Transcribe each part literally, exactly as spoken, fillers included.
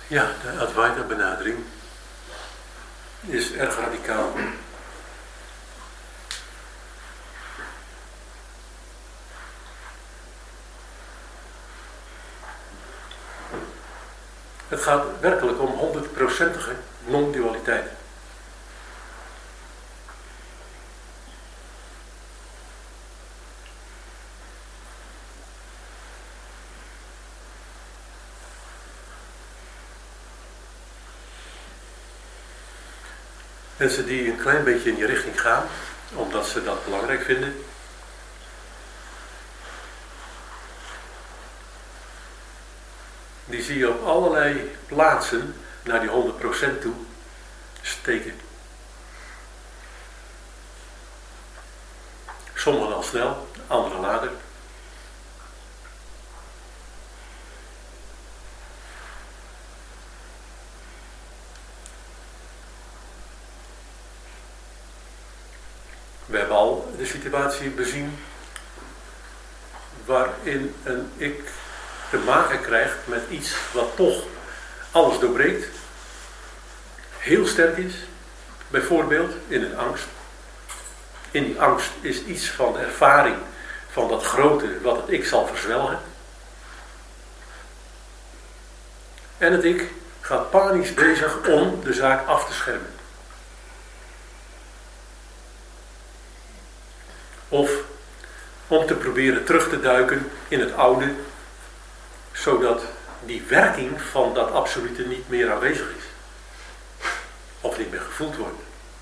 Ja, de Advaita benadering is erg radicaal. Het gaat werkelijk om honderdprocentige non-dualiteit. Mensen die een klein beetje in die richting gaan, omdat ze dat belangrijk vinden, die zie je op allerlei plaatsen naar die honderd procent toe steken. Sommigen al snel, anderen later. We hebben al de situatie bezien waarin een ik te maken krijgt met iets wat toch alles doorbreekt, heel sterk is, bijvoorbeeld in een angst. In die angst is iets van de ervaring van dat grote wat het ik zal verzwelgen. En het ik gaat panisch bezig om de zaak af te schermen. Of om te proberen terug te duiken in het oude, zodat die werking van dat absolute niet meer aanwezig is. Of niet meer gevoeld wordt.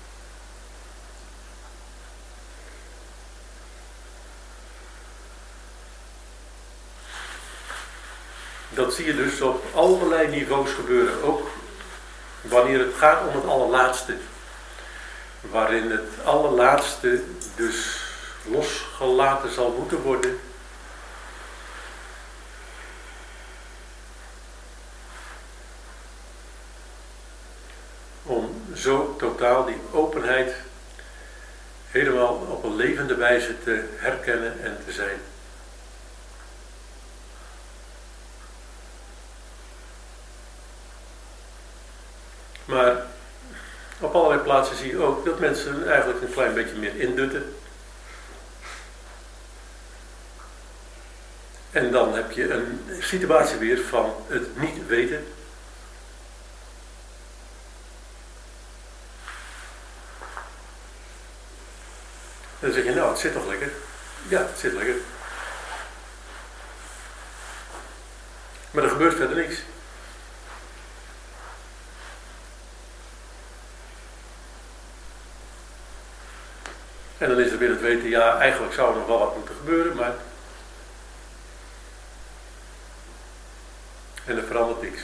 Dat zie je dus op allerlei niveaus gebeuren. Ook wanneer het gaat om het allerlaatste. Waarin het allerlaatste dus losgelaten zal moeten worden. Om zo totaal die openheid helemaal op een levende wijze te herkennen en te zijn. Maar op allerlei plaatsen zie je ook dat mensen eigenlijk een klein beetje meer indutten. En dan heb je een situatie weer van het niet weten. En dan zeg je, nou, het zit toch lekker? Ja, het zit lekker. Maar er gebeurt verder niks. En dan is er weer het weten, ja, eigenlijk zou er nog wel wat moeten gebeuren, maar... En er verandert niks.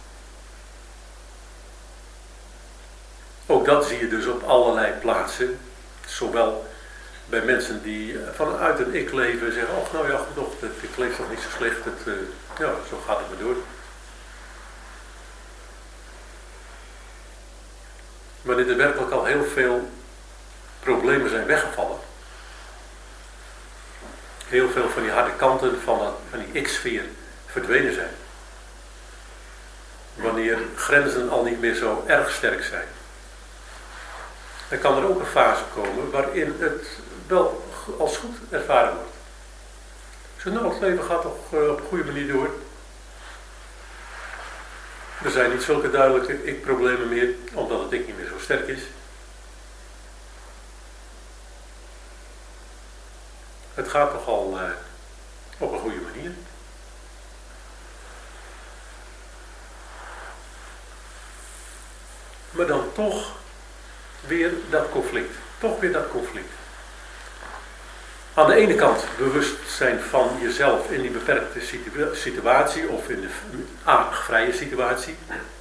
Ook dat zie je dus op allerlei plaatsen. Zowel bij mensen die vanuit een ik leven zeggen, oh nou ja, toch, ik leef toch niet zo slecht, het, uh, ja, zo gaat het maar door. Wanneer er werkelijk al heel veel problemen zijn weggevallen. Heel veel van die harde kanten van, dat, van die ik-sfeer verdwenen zijn. Wanneer grenzen al niet meer zo erg sterk zijn. Dan kan er ook een fase komen waarin het wel als goed ervaren wordt. Zo, nou, het leven gaat toch uh, op een goede manier door. Er zijn niet zulke duidelijke ik-problemen meer, omdat het ik niet meer zo sterk is. Het gaat toch al uh, op een goede manier. Maar dan toch weer dat conflict. Toch weer dat conflict. Aan de ene kant bewust zijn van jezelf in die beperkte situa- situatie of in de aardig vrije situatie.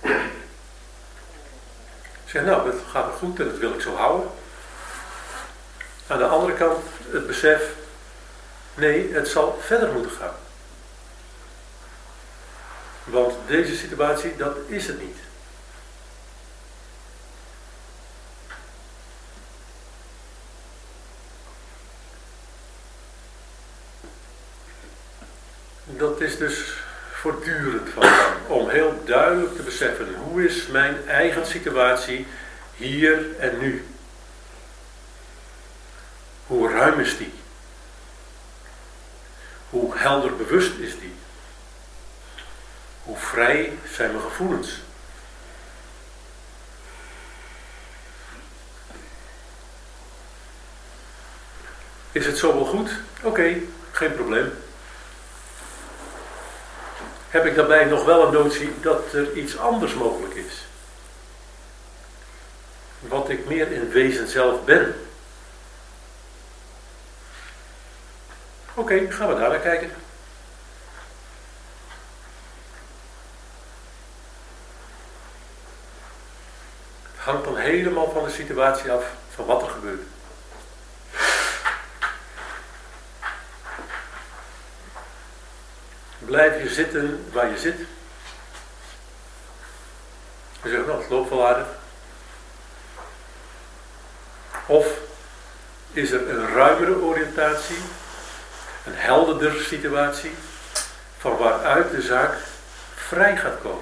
Zeg, nou, dat gaat er goed en dat wil ik zo houden. Aan de andere kant het besef, nee, het zal verder moeten gaan. Want deze situatie, dat is het niet. Dat is dus voortdurend van plan om heel duidelijk te beseffen, hoe is mijn eigen situatie hier en nu? Hoe ruim is die? Hoe helder bewust is die? Hoe vrij zijn mijn gevoelens? Is het zo wel goed? Oké, okay, geen probleem. Heb ik daarbij nog wel een notie dat er iets anders mogelijk is? Wat ik meer in wezen zelf ben? Oké, okay, gaan we daar naar kijken. Het hangt dan helemaal van de situatie af, van wat er gebeurt. Blijf je zitten waar je zit. Je zegt, nou, het loopt wel aardig. Of is er een ruimere oriëntatie, een helderder situatie, van waaruit de zaak vrij gaat komen.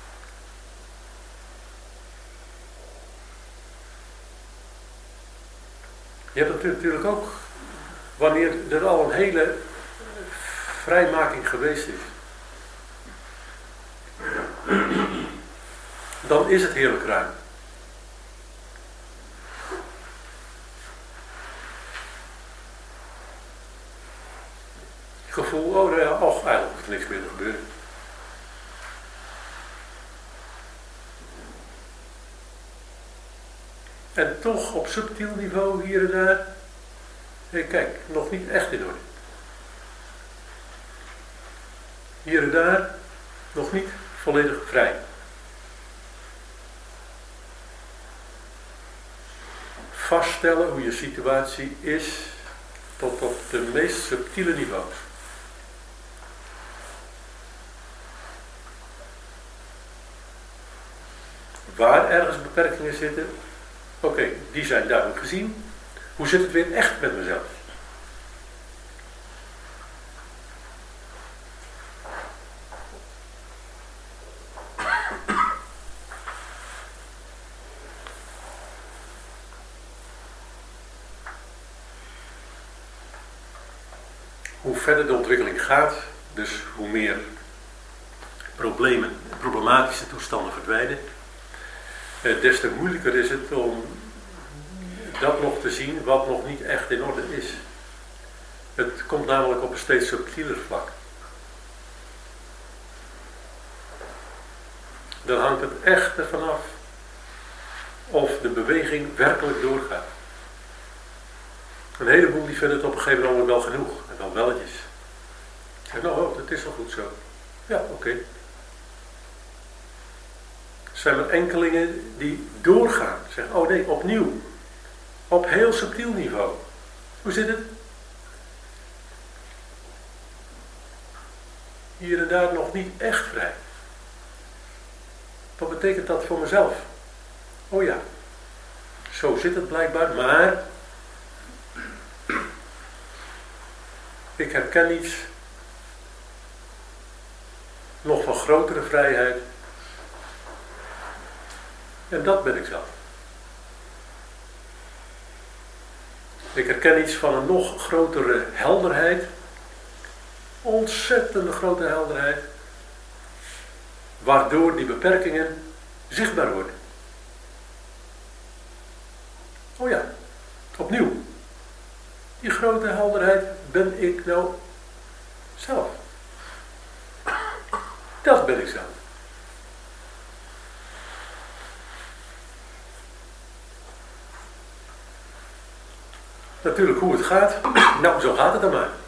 Je hebt het natuurlijk ook, wanneer er al een hele vrijmaking geweest is, dan is het heerlijk ruim. Het gevoel, oh nou ja, och, eigenlijk hoeft er niks meer te gebeuren. En toch op subtiel niveau hier en daar, hey, kijk, nog niet echt in orde. Hier en daar nog niet volledig vrij. Vaststellen hoe je situatie is tot op de meest subtiele niveaus. Waar ergens beperkingen zitten, oké, okay, die zijn duidelijk gezien. Hoe zit het weer echt met mezelf? Hoe verder de ontwikkeling gaat, dus hoe meer problemen, problematische toestanden verdwijnen, des te moeilijker is het om dat nog te zien wat nog niet echt in orde is. Het komt namelijk op een steeds subtieler vlak. Dan hangt het echt ervan af of de beweging werkelijk doorgaat. Een heleboel die vinden het op een gegeven moment wel genoeg. En dan welletjes. En nou, oh, dat is wel goed zo. Ja, oké. Okay. Er zijn er enkelingen die doorgaan. Zeggen, oh nee, opnieuw. Op heel subtiel niveau. Hoe zit het? Hier en daar nog niet echt vrij. Wat betekent dat voor mezelf? Oh ja, zo zit het blijkbaar, maar ik herken iets nog van grotere vrijheid. En dat ben ik zelf. Ik herken iets van een nog grotere helderheid. Ontzettende grote helderheid. Waardoor die beperkingen zichtbaar worden. Oh ja, opnieuw. Die grote helderheid ben ik nou zelf. Dat ben ik zelf. Natuurlijk hoe het gaat. Nou, zo gaat het dan maar.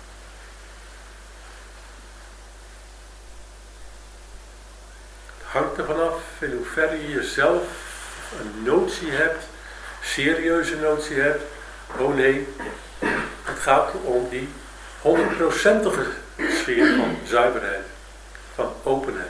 Het hangt er vanaf in hoeverre je jezelf een notie hebt, serieuze notie hebt. Oh nee, het gaat om die honderdprocentige sfeer van zuiverheid, van openheid.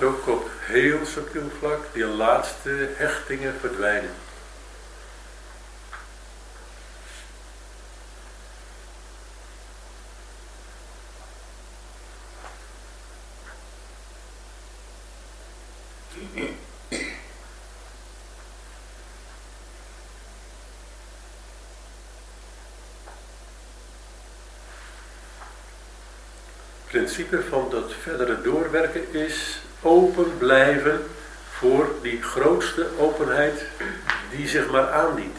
ook op heel subtiel vlak die laatste hechtingen verdwijnen. Het principe van dat verdere doorwerken is open blijven voor die grootste openheid die zich maar aandient.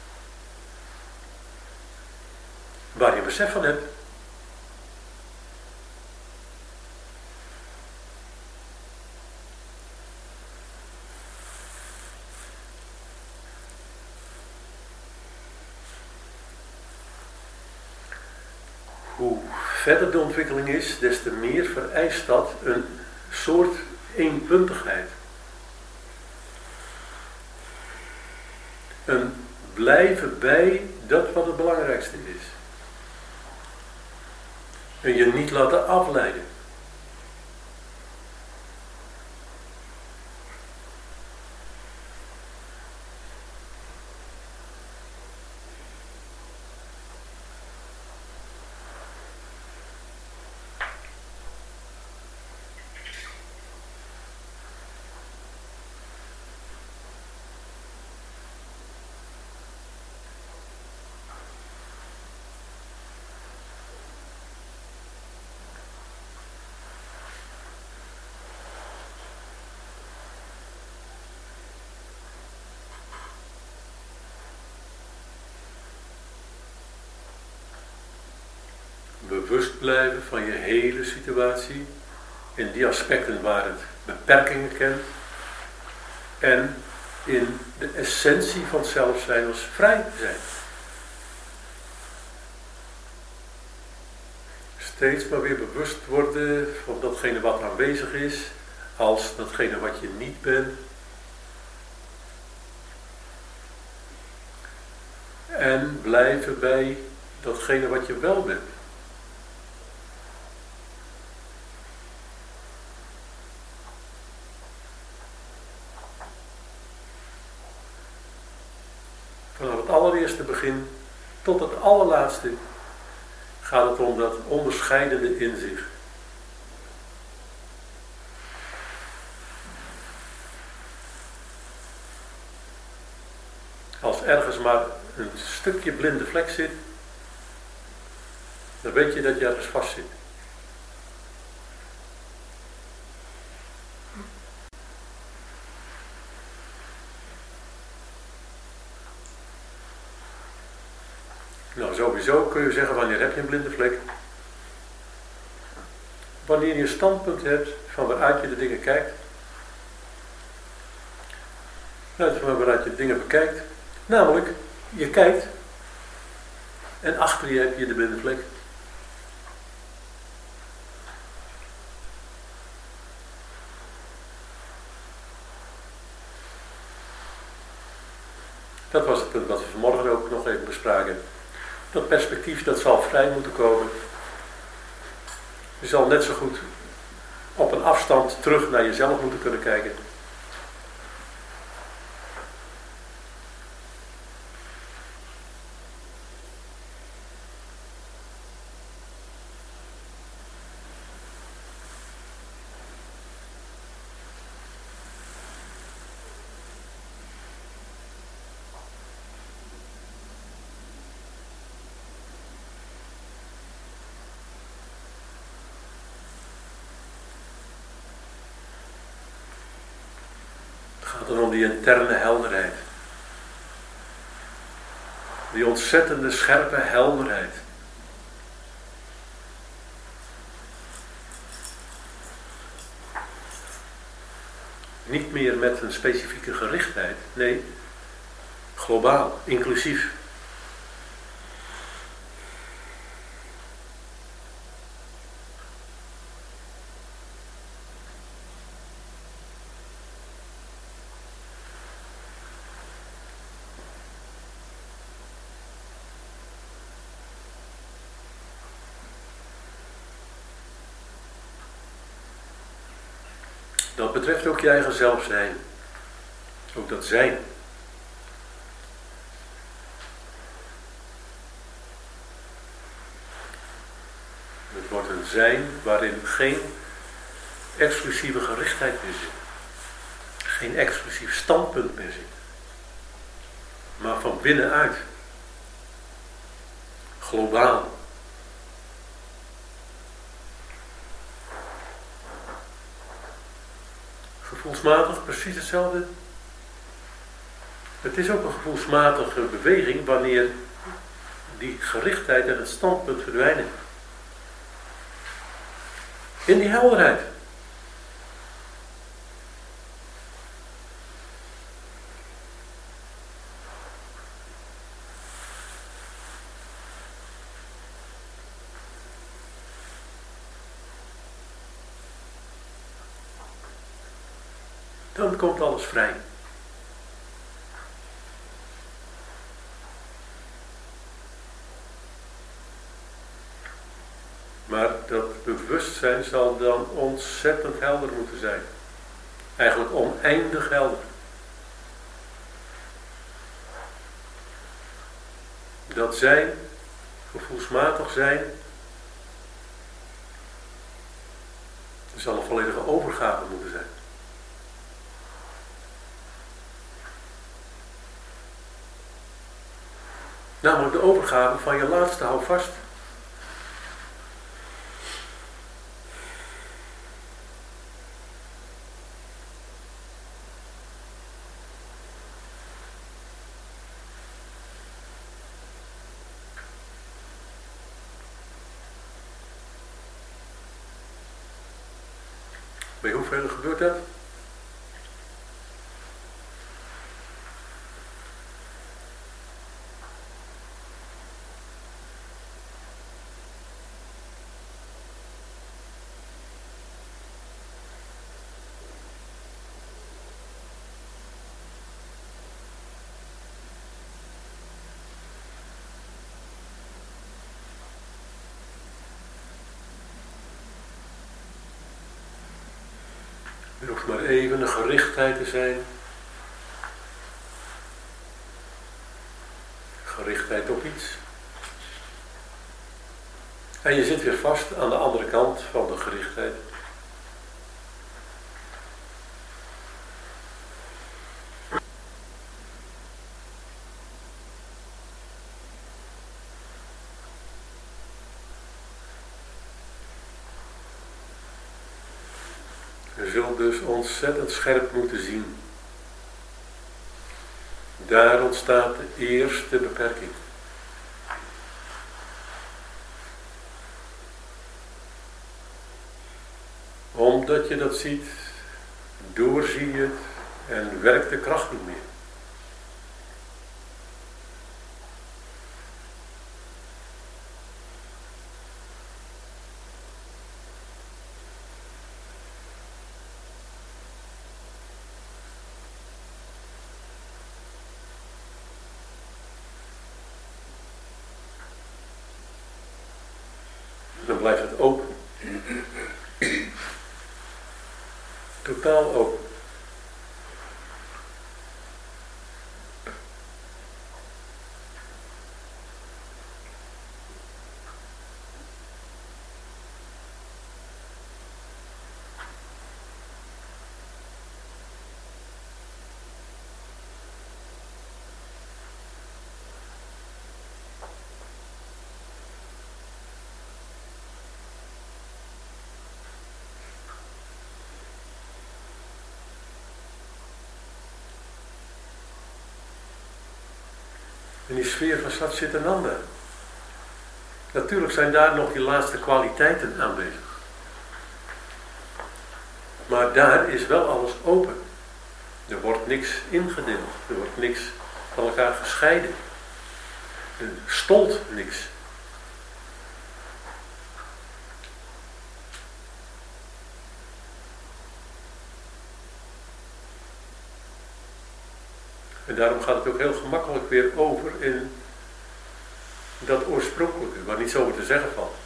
Waar je besef van hebt. Hoe verder de ontwikkeling is, des te meer vereist dat een soort eenpuntigheid. Een blijven bij dat wat het belangrijkste is. En je niet laten afleiden. Bewust blijven van je hele situatie, in die aspecten waar het beperkingen kent, en in de essentie van het zelf zijn als vrij zijn. Steeds maar weer bewust worden van datgene wat aanwezig is, als datgene wat je niet bent. En blijven bij datgene wat je wel bent. Vanaf het allereerste begin tot het allerlaatste gaat het om dat onderscheidende inzicht. Als ergens maar een stukje blinde vlek zit, dan weet je dat je ergens vast zit. Nou, sowieso kun je zeggen, wanneer heb je een blinde vlek? Wanneer je een standpunt hebt van waaruit je de dingen kijkt. Uit van waaruit je de dingen bekijkt. Namelijk, je kijkt en achter je heb je de blinde vlek. Dat was het punt wat we vanmorgen ook nog even bespraken. Dat perspectief, dat zal vrij moeten komen. Je zal net zo goed op een afstand terug naar jezelf moeten kunnen kijken. Het gaat dan om die interne helderheid. Die ontzettende scherpe helderheid. Niet meer met een specifieke gerichtheid, nee, globaal, inclusief. Dat betreft ook je eigen zelfzijn. Ook dat zijn. Het wordt een zijn waarin geen exclusieve gerichtheid meer zit. Geen exclusief standpunt meer zit. Maar van binnenuit. Globaal. Gevoelsmatig precies hetzelfde. Het is ook een gevoelsmatige beweging wanneer die gerichtheid en het standpunt verdwijnen. In die helderheid. Dan komt alles vrij. Maar dat bewustzijn zal dan ontzettend helder moeten zijn. Eigenlijk oneindig helder. Dat zijn, gevoelsmatig zijn, er zal een volledige overgave moeten zijn. Namelijk de overgave van je laatste houvast. Bij hoeveel gebeurt dat? Er hoeft maar even een gerichtheid te zijn. Gerichtheid op iets. En je zit weer vast aan de andere kant van de gerichtheid. Je zult dus ontzettend scherp moeten zien. Daar ontstaat de eerste beperking. Omdat je dat ziet, doorzie je het en werkt de kracht niet meer. Dan blijft het open. Totaal open. In die sfeer van Satchitananda. Natuurlijk zijn daar nog die laatste kwaliteiten aanwezig. Maar daar is wel alles open. Er wordt niks ingedeeld. Er wordt niks van elkaar gescheiden. Er stolt niks. En daarom gaat het ook heel gemakkelijk weer over in dat oorspronkelijke, waar niets over te zeggen valt.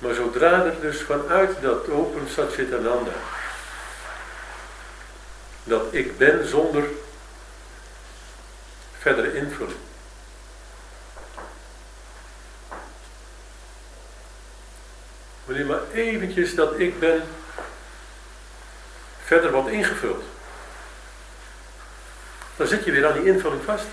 Maar zodra er dus vanuit dat open Satchitananda, dat ik ben zonder verdere invulling, wanneer maar eventjes dat ik ben verder wordt ingevuld, dan zit je weer aan die invulling vast.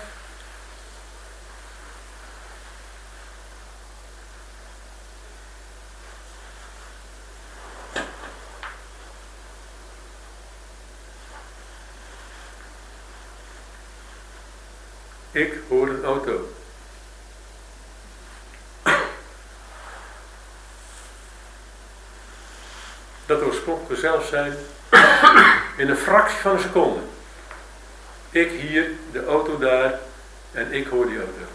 Ik hoor een auto. Dat oorspronkelijke zelf zijn in een fractie van een seconde. Ik hier, de auto daar en ik hoor die auto.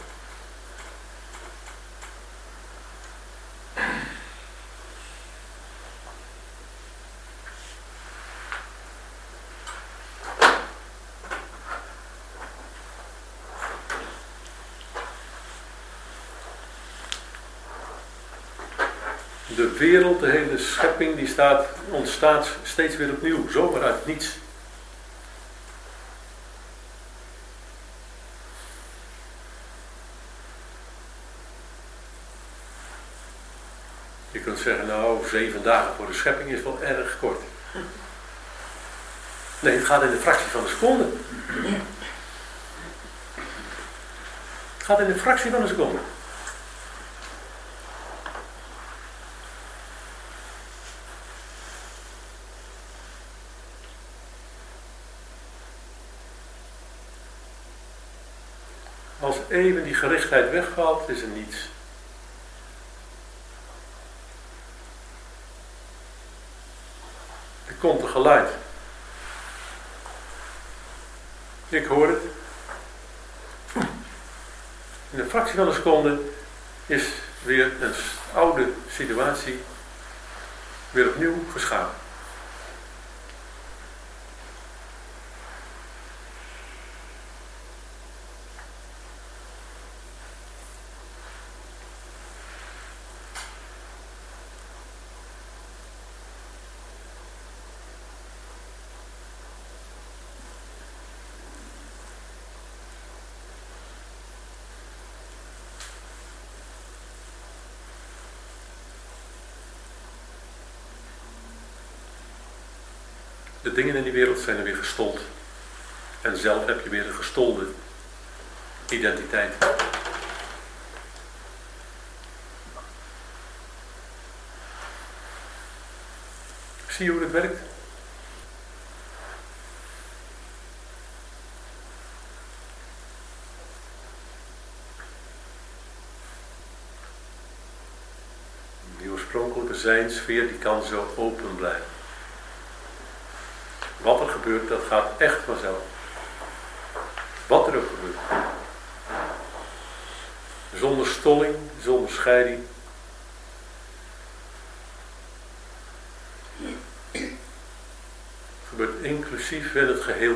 De wereld, de hele schepping, die staat, ontstaat steeds weer opnieuw, zomaar uit niets. Je kunt zeggen, nou, zeven dagen voor de schepping is wel erg kort. Nee, het gaat in de fractie van een seconde. Het gaat in de fractie van een seconde. Als even die gerichtheid wegvalt, is er niets. Er komt een geluid. Ik hoor het. In een fractie van een seconde is weer een oude situatie weer opnieuw geschapen. De dingen in die wereld zijn er weer gestold. En zelf heb je weer een gestolde identiteit. Zie je hoe het werkt? Die oorspronkelijke zijnsfeer die kan zo open blijven. Wat er gebeurt, dat gaat echt vanzelf. Wat er ook gebeurt. Zonder stolling, zonder scheiding. Het gebeurt inclusief in het geheel.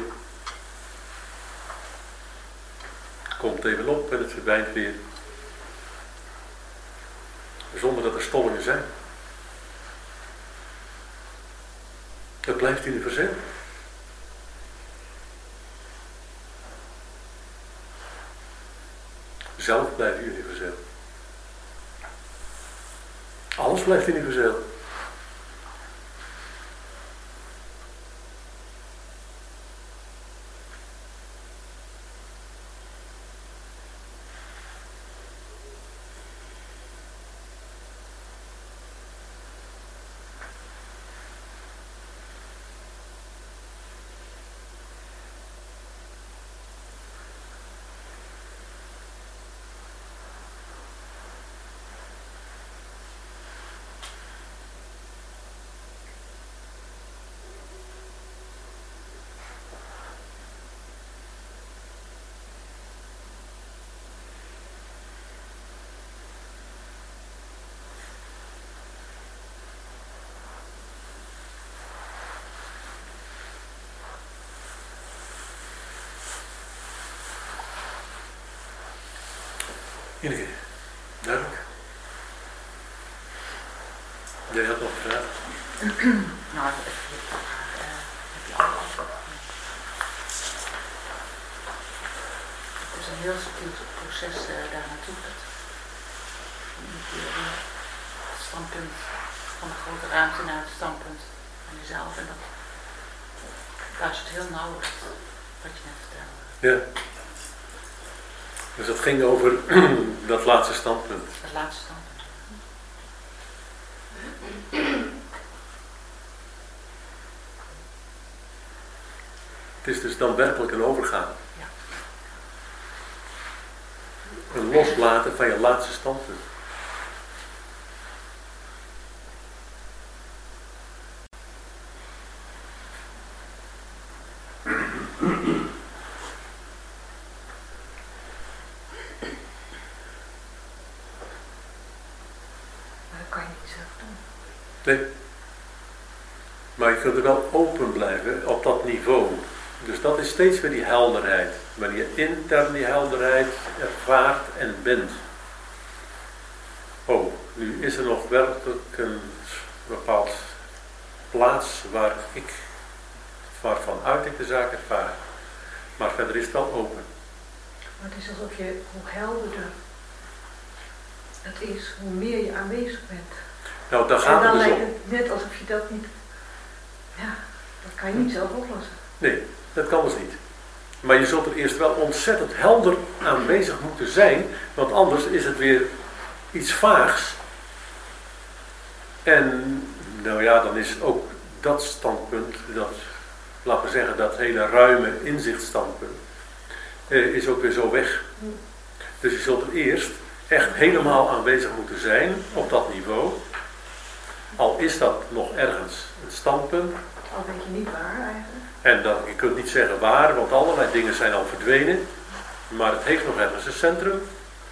Het komt even op en het verdwijnt weer. Zonder dat er stollingen zijn. Het blijft universeel. Zelf blijft universeel. Alles blijft universeel. Ineke, duidelijk. Jij had nog gevraagd? Nou, even de vraag. Uh, heb je alle antwoorden? Het is een heel subtiel proces uh, daar naartoe. Het standpunt van de grote ruimte naar het standpunt van jezelf. En dat luistert heel nauw wat je net vertelde. Ja. Dus dat ging over dat laatste standpunt. Het laatste standpunt. Het is dus dan werkelijk een overgaan. Ja. Een loslaten van je laatste standpunt. Nee, maar je kunt er wel open blijven op dat niveau. Dus dat is steeds weer die helderheid. Wanneer je intern die helderheid ervaart en bent. Oh, nu is er nog werkelijk een bepaald plaats waar ik, waarvan uit ik de zaak ervaar. Maar verder is het wel open. Maar het is alsof je, hoe helderder het is, hoe meer je aanwezig bent. Nou, daar gaat en dan het dus lijkt om. het net alsof je dat niet, ja, dat kan je niet zelf oplossen. Nee, dat kan dus niet. Maar je zult er eerst wel ontzettend helder aanwezig moeten zijn, want anders is het weer iets vaags. En nou ja, dan is ook dat standpunt, dat, laten we zeggen, dat hele ruime inzichtstandpunt, eh, is ook weer zo weg. Dus je zult er eerst echt helemaal aanwezig moeten zijn op dat niveau. Al is dat nog ergens een standpunt. Al weet je niet waar eigenlijk. En dan, je kunt niet zeggen waar, want allerlei dingen zijn al verdwenen. Maar het heeft nog ergens een centrum.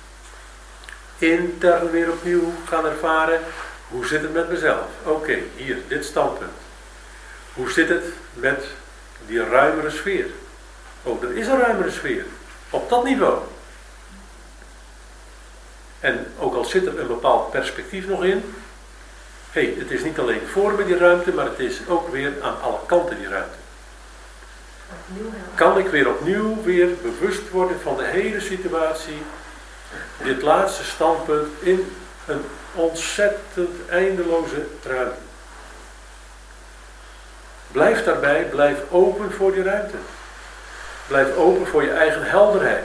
Intern weer opnieuw gaan ervaren. Hoe zit het met mezelf? Oké, okay, hier, dit standpunt. Hoe zit het met die ruimere sfeer? Oh, er is een ruimere sfeer. Op dat niveau. En ook al zit er een bepaald perspectief nog in. Hé, hey, het is niet alleen voor me die ruimte, maar het is ook weer aan alle kanten die ruimte. Kan ik weer opnieuw weer bewust worden van de hele situatie, dit laatste standpunt in een ontzettend eindeloze ruimte. Blijf daarbij, blijf open voor die ruimte. Blijf open voor je eigen helderheid.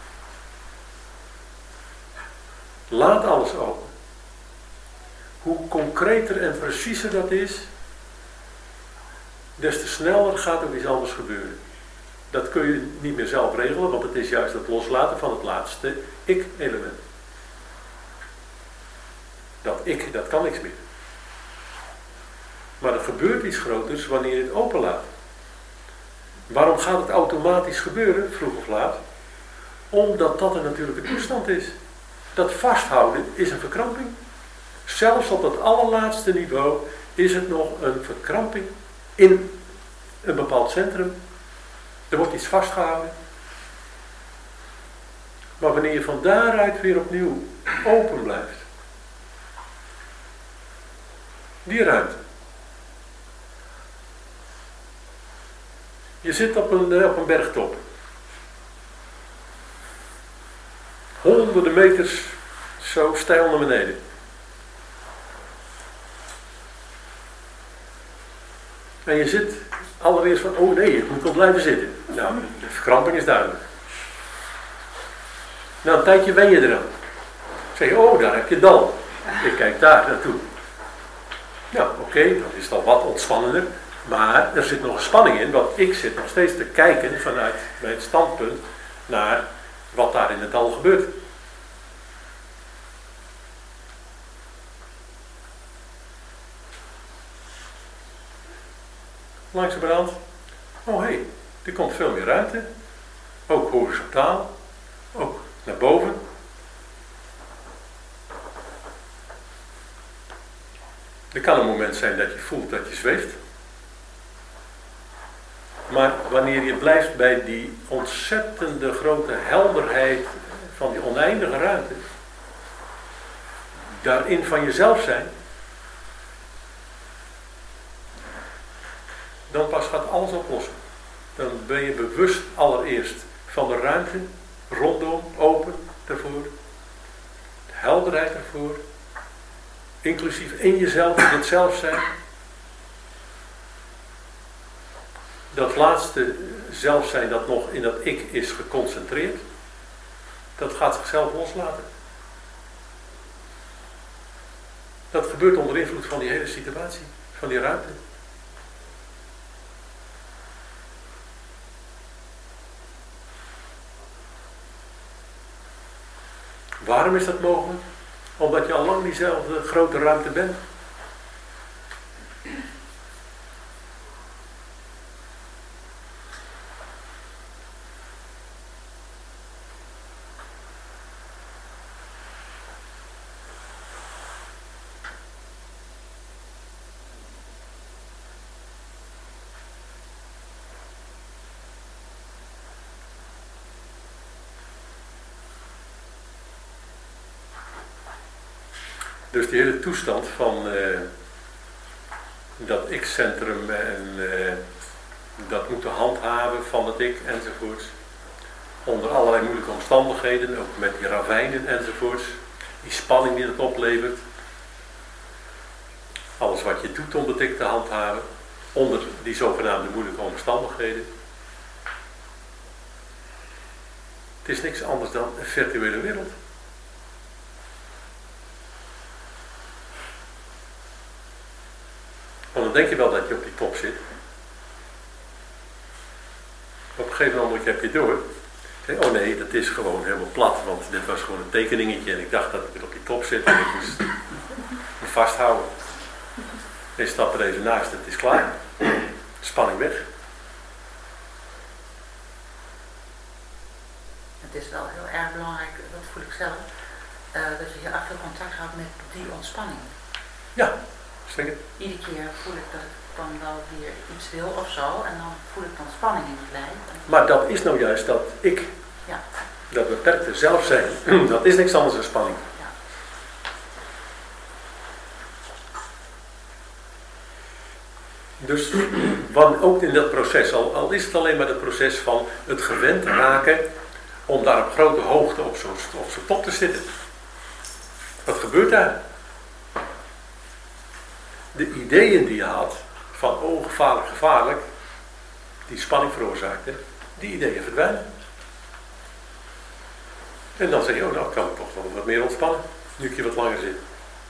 Laat alles open. Hoe concreter en preciezer dat is, des te sneller gaat er iets anders gebeuren. Dat kun je niet meer zelf regelen, want het is juist het loslaten van het laatste ik-element. Dat ik, dat kan niks meer. Maar er gebeurt iets groters wanneer je het openlaat. Waarom gaat het automatisch gebeuren, vroeg of laat? Omdat dat een natuurlijke toestand is. Dat vasthouden is een verkramping. Zelfs op dat allerlaatste niveau is het nog een verkramping in een bepaald centrum. Er wordt iets vastgehouden. Maar wanneer je van daaruit weer opnieuw open blijft. Die ruimte. Je zit op een, op een bergtop. Honderden meters zo steil naar beneden. En je zit allereerst van, oh nee, ik moet wel blijven zitten. Nou, de verkramping is duidelijk. Na een tijdje wen je eraan. Zeg je, oh, daar heb je dal. Ik kijk daar naartoe. Nou, oké, okay, dan is het al wat ontspannender. Maar er zit nog een spanning in, want ik zit nog steeds te kijken vanuit mijn standpunt naar wat daar in het dal gebeurt. Langzamerhand, oh hé, hey, er komt veel meer ruimte. Ook horizontaal, ook naar boven. Er kan een moment zijn dat je voelt dat je zweeft. Maar wanneer je blijft bij die ontzettende grote helderheid van die oneindige ruimte, daarin van jezelf zijn, dan pas gaat alles oplossen. Dan ben je bewust allereerst van de ruimte, rondom, open daarvoor. De helderheid daarvoor. Inclusief in jezelf, in het zelf zijn. Dat laatste zelf zijn dat nog in dat ik is geconcentreerd. Dat gaat zichzelf loslaten. Dat gebeurt onder invloed van die hele situatie, van die ruimte. Waarom is dat mogelijk? Omdat je al lang diezelfde grote ruimte bent. Dus die hele toestand van uh, dat ik-centrum en uh, dat moeten handhaven van het ik enzovoorts. Onder allerlei moeilijke omstandigheden, ook met die ravijnen enzovoorts. Die spanning die het oplevert. Alles wat je doet om dat ik te handhaven. Onder die zogenaamde moeilijke omstandigheden. Het is niks anders dan een virtuele wereld. Want dan denk je wel dat je op die top zit. Op een gegeven moment heb je door. Zeg, oh nee, dat is gewoon helemaal plat, want dit was gewoon een tekeningetje en ik dacht dat ik op die top zit en ik moest me vasthouden. En je stapt er even naast, het is klaar. Spanning weg. Het is wel heel erg belangrijk, dat voel ik zelf, uh, dat je heel erg veel contact houdt met die ontspanning. Ja, zeker. Iedere keer voel ik dat ik dan wel weer iets wil of zo en dan voel ik dan spanning in het lijf. Maar dat is nou juist dat ik, ja. Dat beperkte zelf zijn, dat is niks anders dan spanning. Ja. Dus want ook in dat proces, al, al is het alleen maar het proces van het gewend raken om daar op grote hoogte op zo'n op zo'n top te zitten. Wat gebeurt daar? De ideeën die je had van oh gevaarlijk, gevaarlijk, die spanning veroorzaakten, die ideeën verdwijnen. En dan zeg je, oh nou kan ik toch wel wat meer ontspannen, nu ik hier wat langer zit.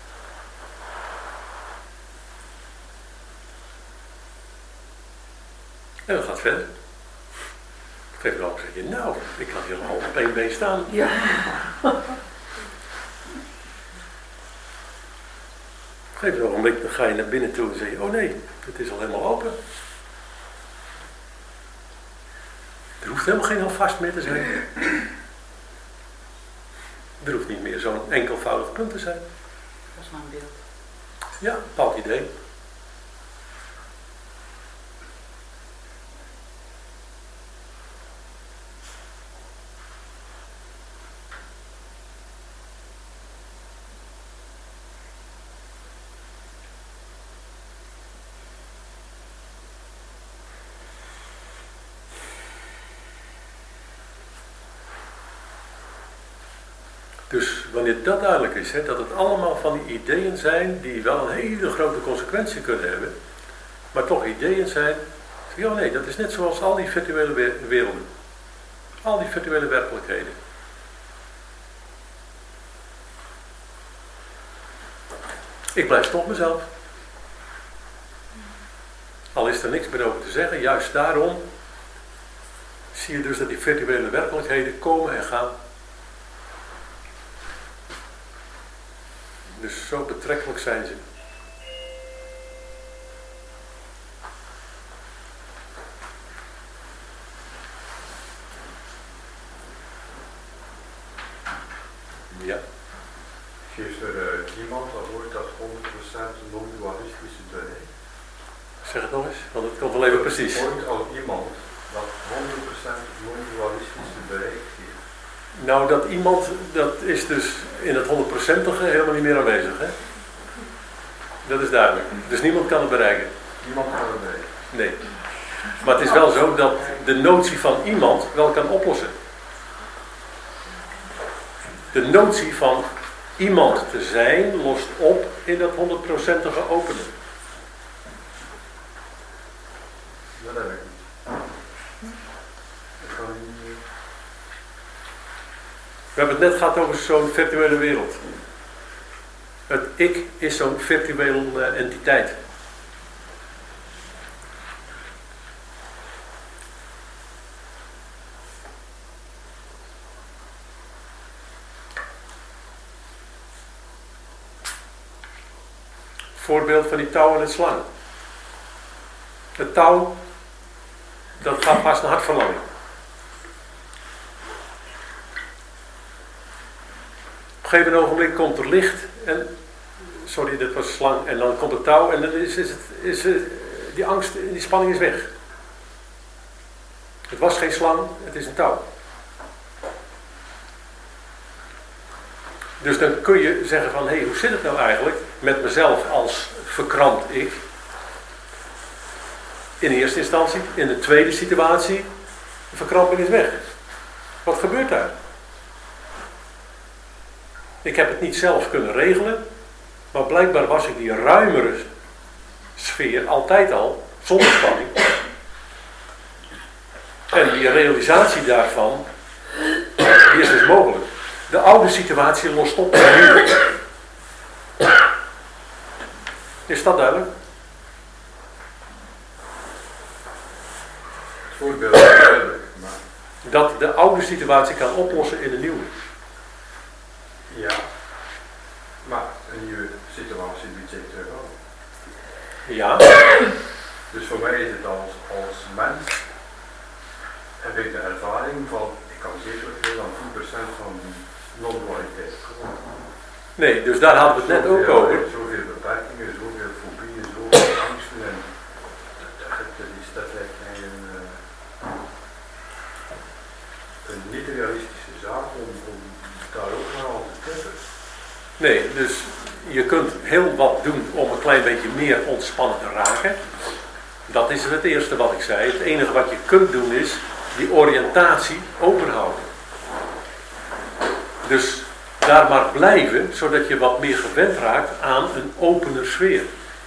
En dat gaat verder. Op een gegeven moment zeg je, nou, ik kan hier al op één been staan. Ja. Op een gegeven ogenblik dan ga je naar binnen toe en zeg je, oh nee, het is al helemaal open. Er hoeft helemaal geen houvast meer te zijn. Er hoeft niet meer zo'n enkelvoudig punt te zijn. Dat is maar een beeld. Ja, een bepaald idee. Dus wanneer dat duidelijk is, hè, dat het allemaal van die ideeën zijn die wel een hele grote consequentie kunnen hebben, maar toch ideeën zijn, zeg je, oh nee, dat is net zoals al die virtuele werelden. Al die virtuele werkelijkheden. Ik blijf toch mezelf. Al is er niks meer over te zeggen, juist daarom zie je dus dat die virtuele werkelijkheden komen en gaan. Dus zo betrekkelijk zijn ze. Ja. Geeft er uh, iemand dat woord dat honderd procent non-dualistische bereik? Zeg het nog eens, want het komt wel even precies. Ooit al iemand dat honderd procent non-dualistische bereik geeft? Nou, dat iemand, dat is dus in het honderdprocentige helemaal niet meer aanwezig, hè? Dat is duidelijk. Dus niemand kan het bereiken. Niemand kan het bereiken. Nee. Maar het is wel zo dat de notie van iemand wel kan oplossen. De notie van iemand te zijn lost op in dat honderdprocentige openen. Dat heb ik niet. Dat kan ik niet. We hebben het net gehad over zo'n virtuele wereld. Het ik is zo'n virtuele entiteit. Voorbeeld van die touw en het slang. Het touw, dat gaat vast naar hartverlamming. Op een gegeven ogenblik komt er licht en, sorry, dat was slang, en dan komt het touw en dan is, is, het, is uh, die angst, die spanning is weg. Het was geen slang, het is een touw. Dus dan kun je zeggen van, hé, hey, hoe zit het nou eigenlijk met mezelf als verkrampt ik? In eerste instantie, in de tweede situatie, de verkramping is weg. Wat gebeurt daar? Ik heb het niet zelf kunnen regelen, maar blijkbaar was ik die ruimere sfeer altijd al, zonder spanning. En die realisatie daarvan, die is dus mogelijk. De oude situatie lost op. Is dat duidelijk? Het voorbeeld is duidelijk, maar... Dat de oude situatie kan oplossen in een nieuwe. Ja, maar een nieuwe situatie biedt zich terug aan. Ja. Dus voor mij is het als, als mens, heb ik de ervaring van, ik kan zeker veel dan tien procent van die non-dualiteit komen. Nee, dus daar hadden we het net ook Zoveel- over. Zoveel beperkingen, zoveel fobieën, zoveel angsten en dat, dat, dat is dat lijkt mij een, uh, een niet realistische zaak om, om daar ook naar aan te tippen. Nee, dus je kunt heel wat doen om een klein beetje meer ontspannen te raken. Dat is het eerste wat ik zei. Het enige wat je kunt doen is die oriëntatie openhouden. Dus daar maar blijven, zodat je wat meer gewend raakt aan een opener sfeer.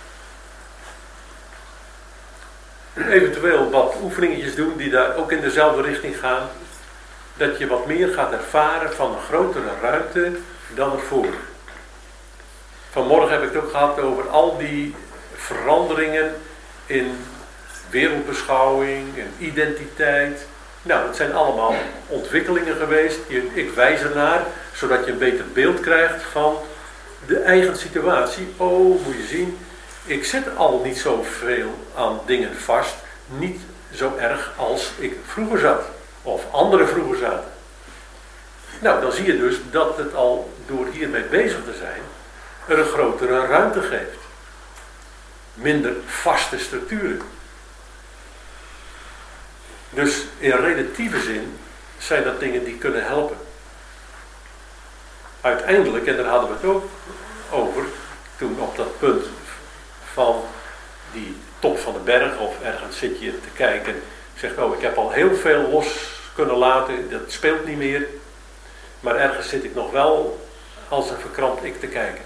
Eventueel wat oefeningetjes doen die daar ook in dezelfde richting gaan. Dat je wat meer gaat ervaren van een grotere ruimte dan ervoor. Vanmorgen heb ik het ook gehad over al die veranderingen in wereldbeschouwing en identiteit. Nou, dat zijn allemaal ontwikkelingen geweest. Ik wijs ernaar, zodat je een beter beeld krijgt van de eigen situatie. Oh, moet je zien, ik zit al niet zoveel aan dingen vast. Niet zo erg als ik vroeger zat. Of anderen vroeger zaten. Nou, dan zie je dus dat het al door hiermee bezig te zijn, er een grotere ruimte geeft. Minder vaste structuren. Dus in relatieve zin zijn dat dingen die kunnen helpen. Uiteindelijk, en daar hadden we het ook over, toen op dat punt van die top van de berg, of ergens zit je te kijken, zeg, oh, ik heb al heel veel los kunnen laten, dat speelt niet meer, maar ergens zit ik nog wel als een verkrampt ik te kijken.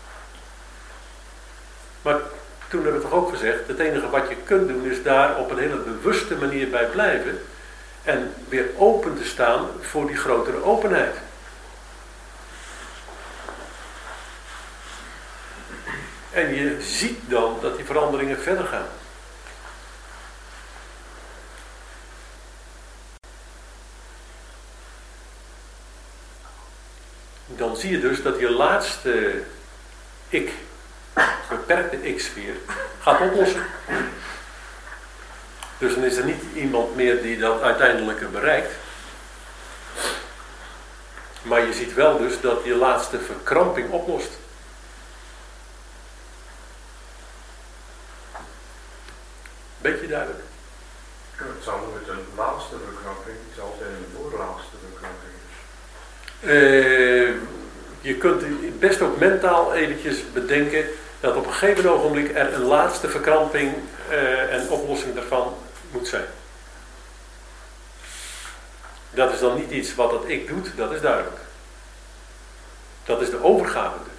Maar toen hebben we toch ook gezegd, het enige wat je kunt doen is daar op een hele bewuste manier bij blijven en weer open te staan voor die grotere openheid. En je ziet dan dat die veranderingen verder gaan. Dan zie je dus dat je laatste ik, beperkte ik-sfeer, gaat oplossen. Dus dan is er niet iemand meer die dat uiteindelijk bereikt. Maar je ziet wel dus dat je laatste verkramping oplost. Beetje duidelijk. Het zal nooit een laatste verkramping, het zal zijn een voorlaatste verkramping. Uh, je kunt best ook mentaal eventjes bedenken dat op een gegeven ogenblik er een laatste verkramping uh, en oplossing daarvan moet zijn. Dat is dan niet iets wat dat ik doet, dat is duidelijk. Dat is de overgave dus.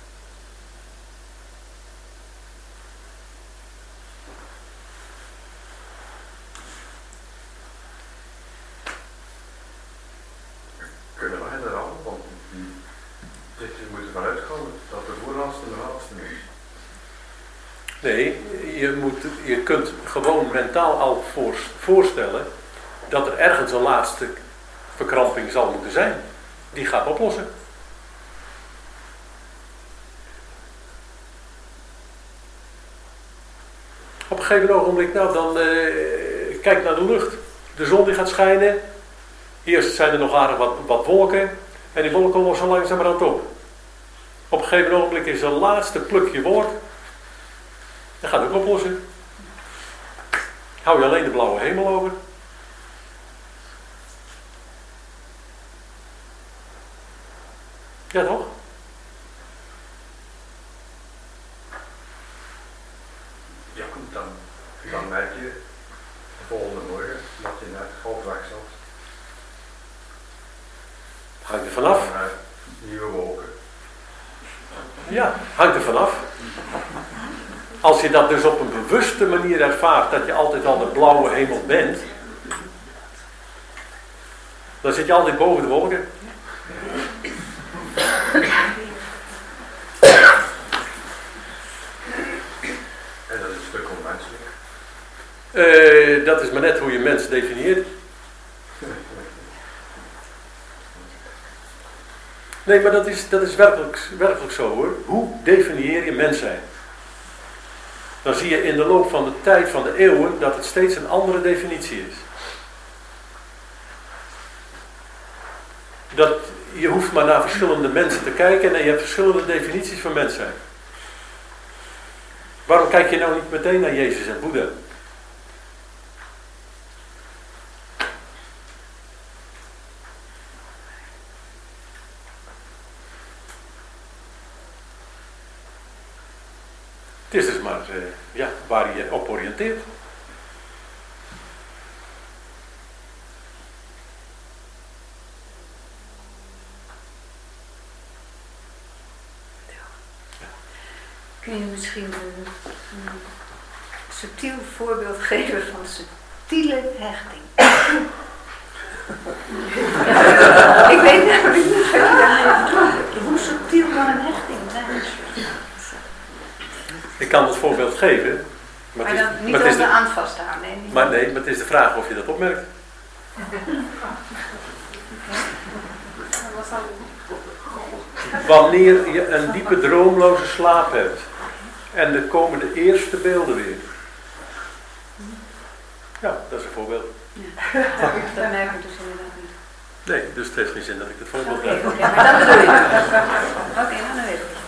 Kunnen wij er al, want dit moet ervan uitgaan dat de voorlaatste de laatste is. Nee, je, moet, je kunt gewoon mentaal al voor, voorstellen dat er ergens een laatste verkramping zal moeten zijn. Die gaat oplossen. Op een gegeven ogenblik, nou dan uh, kijk naar de lucht. De zon die gaat schijnen. Eerst zijn er nog aardig wat, wat wolken. En die wolken lossen langzamerhand op. Op een gegeven ogenblik is er een laatste plukje wolk. Dat gaat ook oplossen. Hou je alleen de blauwe hemel over. Ja toch? Ja, dan, dan merk je de volgende morgen dat je net halfweg zat. Hangt er vanaf. En, uh, nieuwe wolken. Ja, hangt er vanaf. Als je dat dus op een bewuste manier ervaart, dat je altijd al de blauwe hemel bent, dan zit je altijd boven de wolken. En dat is een stuk onmenselijk. Uh, dat is maar net hoe je mens definieert. Nee, maar dat is, dat is werkelijk, werkelijk zo hoor. Hoe definieer je mens zijn? Dan zie je in de loop van de tijd, van de eeuwen, dat het steeds een andere definitie is. Dat, je hoeft maar naar verschillende mensen te kijken en je hebt verschillende definities van mens zijn. Waarom kijk je nou niet meteen naar Jezus en Boeddha? Het is dus maar uh, ja, waar je op oriënteert. Kun je misschien een, een subtiel voorbeeld geven van subtiele hechting? Ik weet namelijk niet wat je daarmee bedoelt. Hoe subtiel kan een hechting zijn? Ik kan het voorbeeld geven. Maar, Maar het dan is, niet maar het is onder de, aan vasthouden. Nee, niet. maar nee, maar het is de vraag of je dat opmerkt. Wanneer je een diepe droomloze slaap hebt en er komen de eerste beelden weer. Ja, dat is een voorbeeld. Ja. Dat merk ik dus inderdaad niet. Nee, dus het heeft geen zin dat ik het voorbeeld Oké, geef. okay, maar dat bedoel ik. Oké, okay, nou dan weet ik het.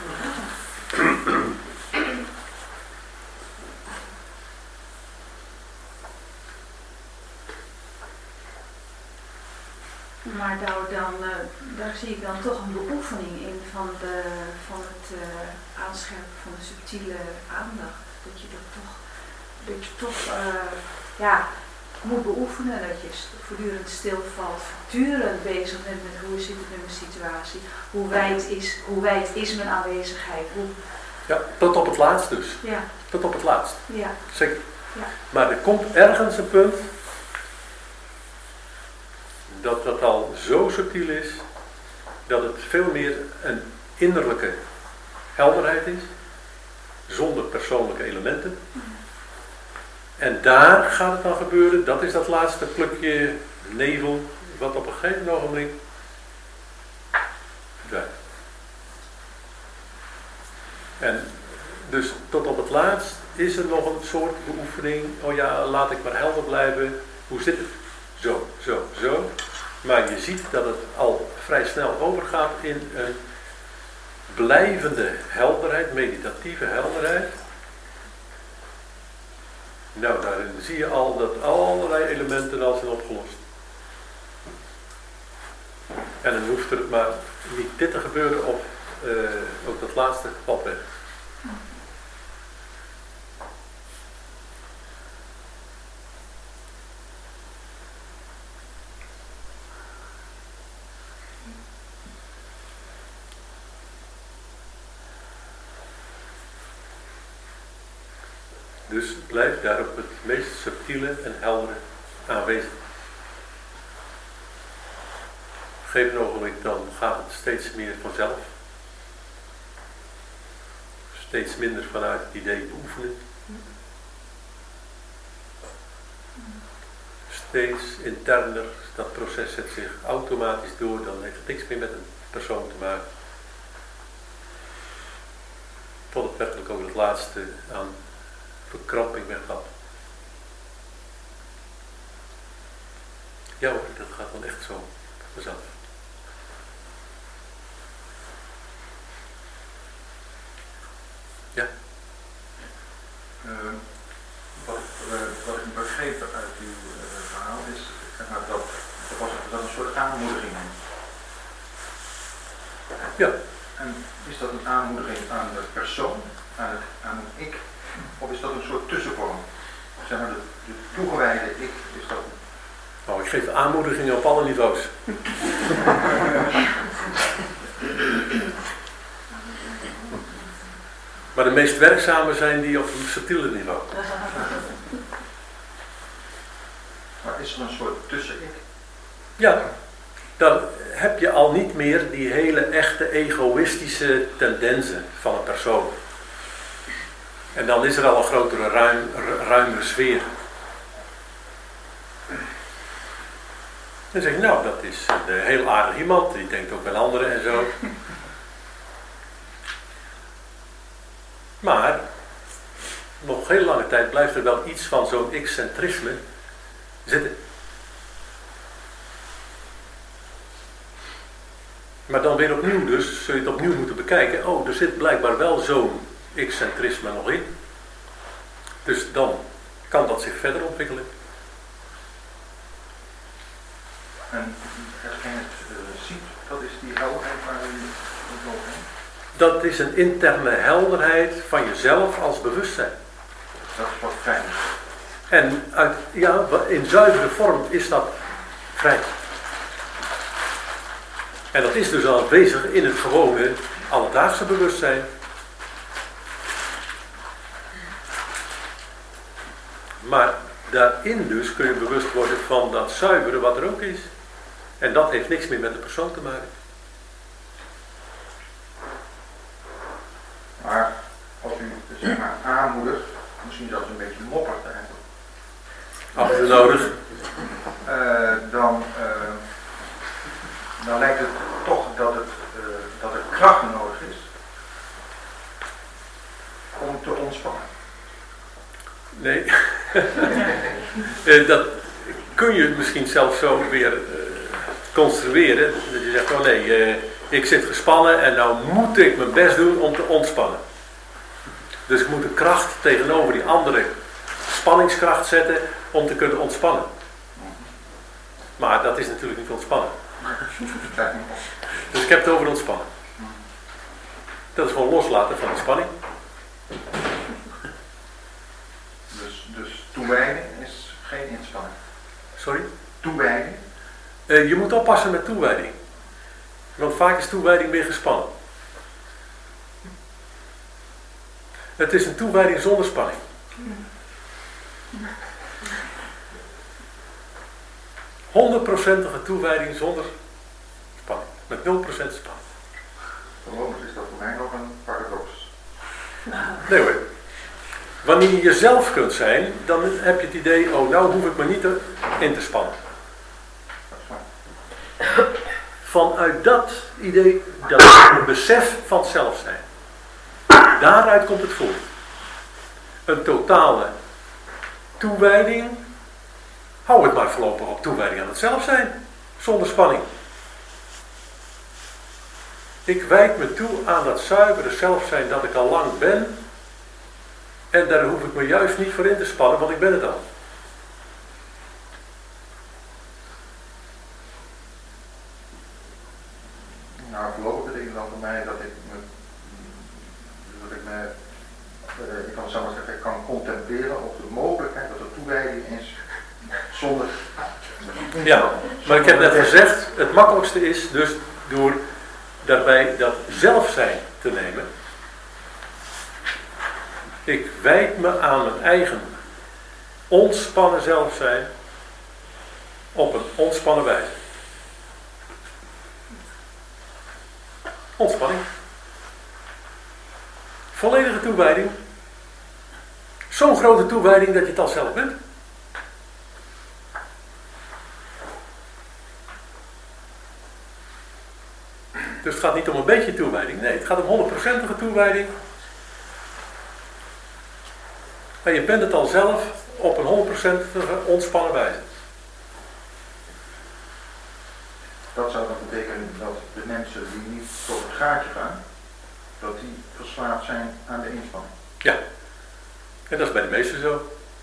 Maar nou dan, uh, daar zie ik dan toch een beoefening in van, de, van het uh, aanscherpen van de subtiele aandacht. Dat je dat toch, dat je toch uh, ja, moet beoefenen, dat je voortdurend stilvalt, voortdurend bezig bent met hoe zit het met mijn situatie, hoe wijd is, hoe wijd is mijn aanwezigheid. Hoe... Ja, tot op het laatst dus. Ja. Tot op het laatst. Ja. Zeker. Ja. Maar er komt ergens een punt dat dat al zo subtiel is dat het veel meer een innerlijke helderheid is, zonder persoonlijke elementen. En daar gaat het dan gebeuren, dat is dat laatste plukje nevel, wat op een gegeven ogenblik verdwijnt. En dus tot op het laatst is er nog een soort beoefening, oh ja, laat ik maar helder blijven, hoe zit het? Zo, zo, zo. Maar je ziet dat het al vrij snel overgaat in een blijvende helderheid, meditatieve helderheid. Nou, daarin zie je al dat allerlei elementen al zijn opgelost. En dan hoeft er maar niet dit te gebeuren of uh, ook dat laatste valt weg. Dus blijf daar op het meest subtiele en heldere aanwezig. Op een gegeven ogenblik dan gaat het steeds meer vanzelf. Steeds minder vanuit het idee beoefenen. Steeds interner, dat proces zet zich automatisch door, dan heeft het niks meer met een persoon te maken. Tot het werkelijk ook het laatste aan verkramping weggaat. Ja hoor, dat gaat dan echt zo vanzelf. Ja. Uh, wat, uh, wat ik begreep uit uw uh, verhaal is, zeg maar, dat, dat was dat een soort aanmoediging. Ja. En is dat een aanmoediging aan de persoon, aan het, aan het ik, of is dat een soort tussenvorm? Zeg maar, de, de toegewijde ik, is dat... Nou, ik geef aanmoedigingen op alle niveaus. Maar de meest werkzame zijn die op een subtiele niveau. Maar is er een soort tussen-ik? Ja, dan heb je al niet meer die hele echte egoïstische tendensen van een persoon. En dan is er al een grotere, ruim, ruimere sfeer. Dan zeg je, nou, dat is een heel aardig iemand, die denkt ook aan anderen en zo. Maar, nog heel lange tijd blijft er wel iets van zo'n excentrisme zitten. Maar dan weer opnieuw dus, zul je het opnieuw moeten bekijken. Oh, er zit blijkbaar wel zo'n excentrisme nog in. Dus dan kan dat zich verder ontwikkelen. En hetgeen het uh, ziet, dat is die helderheid waar u het over hebt? Dat is een interne helderheid van jezelf als bewustzijn. Dat is wat fijn is. En uit, ja, in zuivere vorm is dat vrij. En dat is dus al aanwezig in het gewone alledaagse bewustzijn. Maar daarin dus kun je bewust worden van dat zuivere wat er ook is. En dat heeft niks meer met de persoon te maken. Maar als u zeg maar aanmoedigt, misschien zelfs een beetje moppert eigenlijk. Af en toe nodig. Uh, dan, uh, dan lijkt het toch dat, het, uh, dat er kracht nodig is om te ontspannen. Nee. uh, dat kun je misschien zelf zo weer uh, construeren. Dat je zegt, oh nee, uh, ik zit gespannen en nou moet ik mijn best doen om te ontspannen. Dus ik moet de kracht tegenover die andere spanningskracht zetten om te kunnen ontspannen. Maar dat is natuurlijk niet ontspannen. Dus ik heb het over ontspannen. Dat is gewoon loslaten van die spanning. Dus, dus toewijding is geen inspanning. Sorry? Toewijding? Uh, je moet oppassen met toewijding. Want vaak is toewijding weer gespannen. Het is een toewijding zonder spanning. honderdprocentige toewijding zonder spanning. Met nul procent spanning. Vervolgens is dat voor mij nog een paradox. Nee hoor. Wanneer je jezelf kunt zijn, dan heb je het idee, oh nou hoef ik me niet te, in te spannen. Vanuit dat idee, dat besef van zelf zijn. Daaruit komt het voort. Een totale toewijding. Hou het maar voorlopig op toewijding aan het zelf zijn. Zonder spanning. Ik wijd me toe aan dat zuivere zelf zijn dat ik al lang ben. En daar hoef ik me juist niet voor in te spannen, want ik ben het al. Nou, voorlopig betekent dan voor mij dat ik me, dat ik me, uh, ik kan zo zeggen, ik kan contempleren op de mogelijkheid dat er toewijding is zonder... Ja, maar ik heb net gezegd, het makkelijkste is dus door daarbij dat zelf zijn te nemen. Ik wijd me aan mijn eigen ontspannen zelf zijn op een ontspannen wijze. Ontspanning. Volledige toewijding. Zo'n grote toewijding dat je het al zelf bent. Dus het gaat niet om een beetje toewijding. Nee, het gaat om honderdprocentige toewijding. En je bent het al zelf op een honderdprocentige ontspannen wijze. Dat zou dan betekenen dat de mensen die niet tot het gaatje gaan, dat die verslaafd zijn aan de inspanning. Ja. En dat is bij de meesten zo.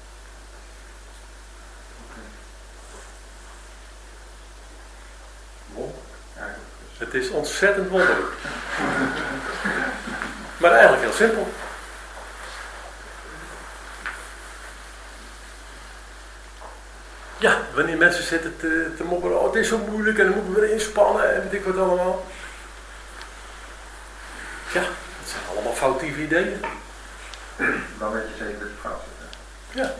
Won, eigenlijk. Het is ontzettend wonderlijk. Maar eigenlijk heel simpel. Ja, wanneer mensen zitten te, te mopperen, oh het is zo moeilijk en dan moeten we weer inspannen en weet ik wat allemaal. Ja, dat zijn allemaal foutieve ideeën. Dan weet je zeker dat je fout zit. Hè? Ja.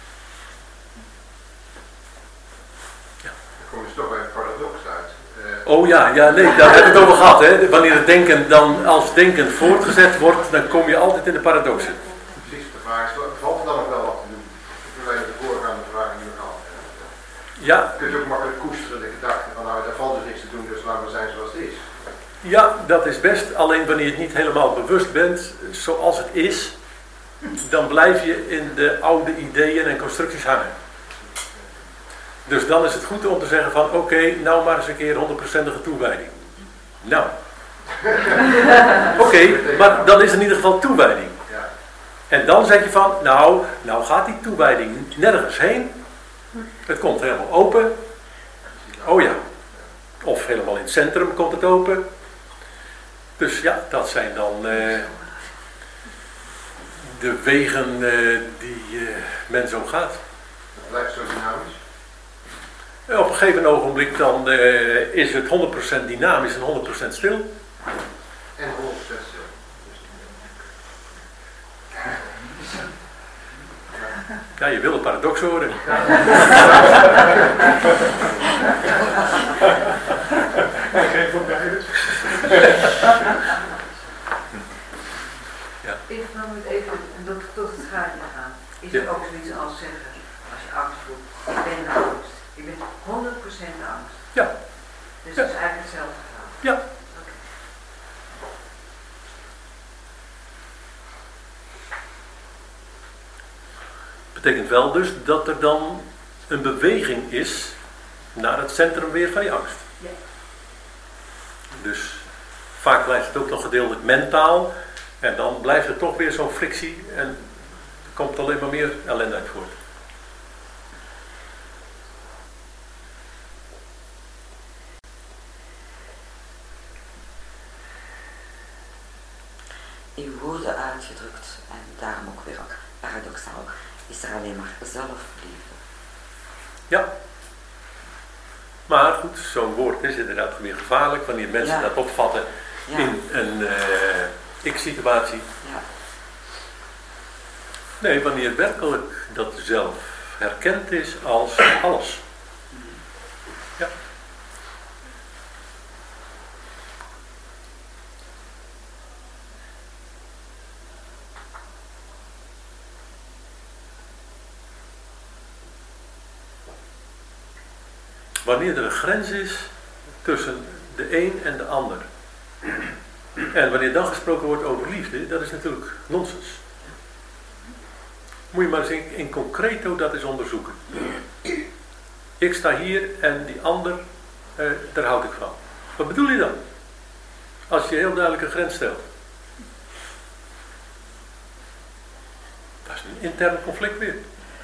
Dan komen ze toch bij een paradox uit. Uh, Oh ja, ja, nee, daar heb ik het over gehad. Hè. Wanneer het denken dan als denken voortgezet wordt, dan kom je altijd in de paradoxen. Precies, de vraag is, valt er dan nog wel wat te doen? Vergelijking met de voorgaande vragen die we gehad hebben. Ja, Je kunt ook makkelijk koesteren de gedachte van nou, daar valt dus niks te doen, dus laten we zijn zoals het is. ja, dat is best. Alleen wanneer je het niet helemaal bewust bent, zoals het is, dan blijf je in de oude ideeën en constructies hangen. Dus dan is het goed om te zeggen van oké, okay, nou maar eens een keer honderdprocentige toewijding. Nou. Oké, okay, maar dan is er in ieder geval toewijding. Ja. En dan zeg je van, nou, nou gaat die toewijding nergens heen. Het komt helemaal open. Oh ja. Of helemaal in het centrum komt het open. Dus ja, dat zijn dan uh, de wegen uh, die uh, men zo gaat. Het blijft zo dynamisch. En op een gegeven ogenblik dan uh, is het honderd procent dynamisch en honderd procent stil. En honderd procent stil. Ja, je wil een paradox horen. Geen voor beide. Ja. Ik wil het even tot, tot het gaatje gaan. Is Ja. er ook zoiets als zeggen, als je angst voelt, ik ben de angst. Ik ben honderd procent angst. Ja. Dus Ja. het is eigenlijk hetzelfde verhaal. Ja. Oké. Betekent wel dus dat er dan een beweging is naar het centrum weer van je angst. Ja. Dus vaak blijft het ook nog gedeeltelijk mentaal. En dan blijft er toch weer zo'n frictie en er komt alleen maar meer ellende uit voort. In woorden uitgedrukt, en daarom ook weer paradoxaal, is er alleen maar zelfliefde. Ja. Maar goed, zo'n woord is inderdaad weer gevaarlijk wanneer mensen Ja. dat opvatten Ja. in een uh, ik-situatie. Ja. Nee, wanneer werkelijk dat zelf herkend is als alles. Ja. Wanneer er een grens is tussen de een en de ander. En wanneer dan gesproken wordt over liefde, dat is natuurlijk nonsens. Moet je maar eens in, in concreto dat eens onderzoeken. Ik sta hier en die ander, eh, daar houd ik van. Wat bedoel je dan? Als je heel duidelijk een grens stelt. Dat is een intern conflict weer.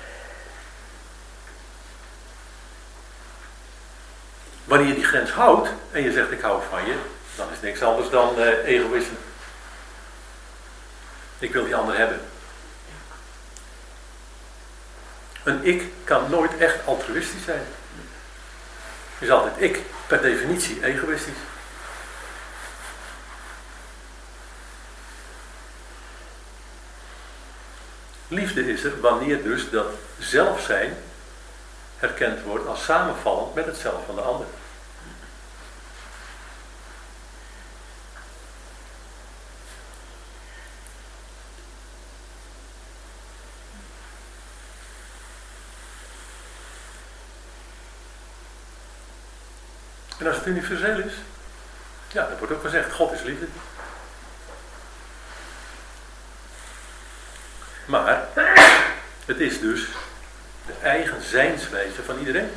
Wanneer je die grens houdt en je zegt ik hou van je, dan is het niks anders dan uh, egoïsme. Ik wil die ander hebben. Een ik kan nooit echt altruïstisch zijn. Het is altijd ik, per definitie egoïstisch. Liefde is er wanneer dus dat zelf zijn herkend wordt als samenvallend met het zelf van de ander. En als het universeel is, ja, dat wordt ook gezegd, God is liefde. Maar het is dus de eigen zijnswijze van iedereen.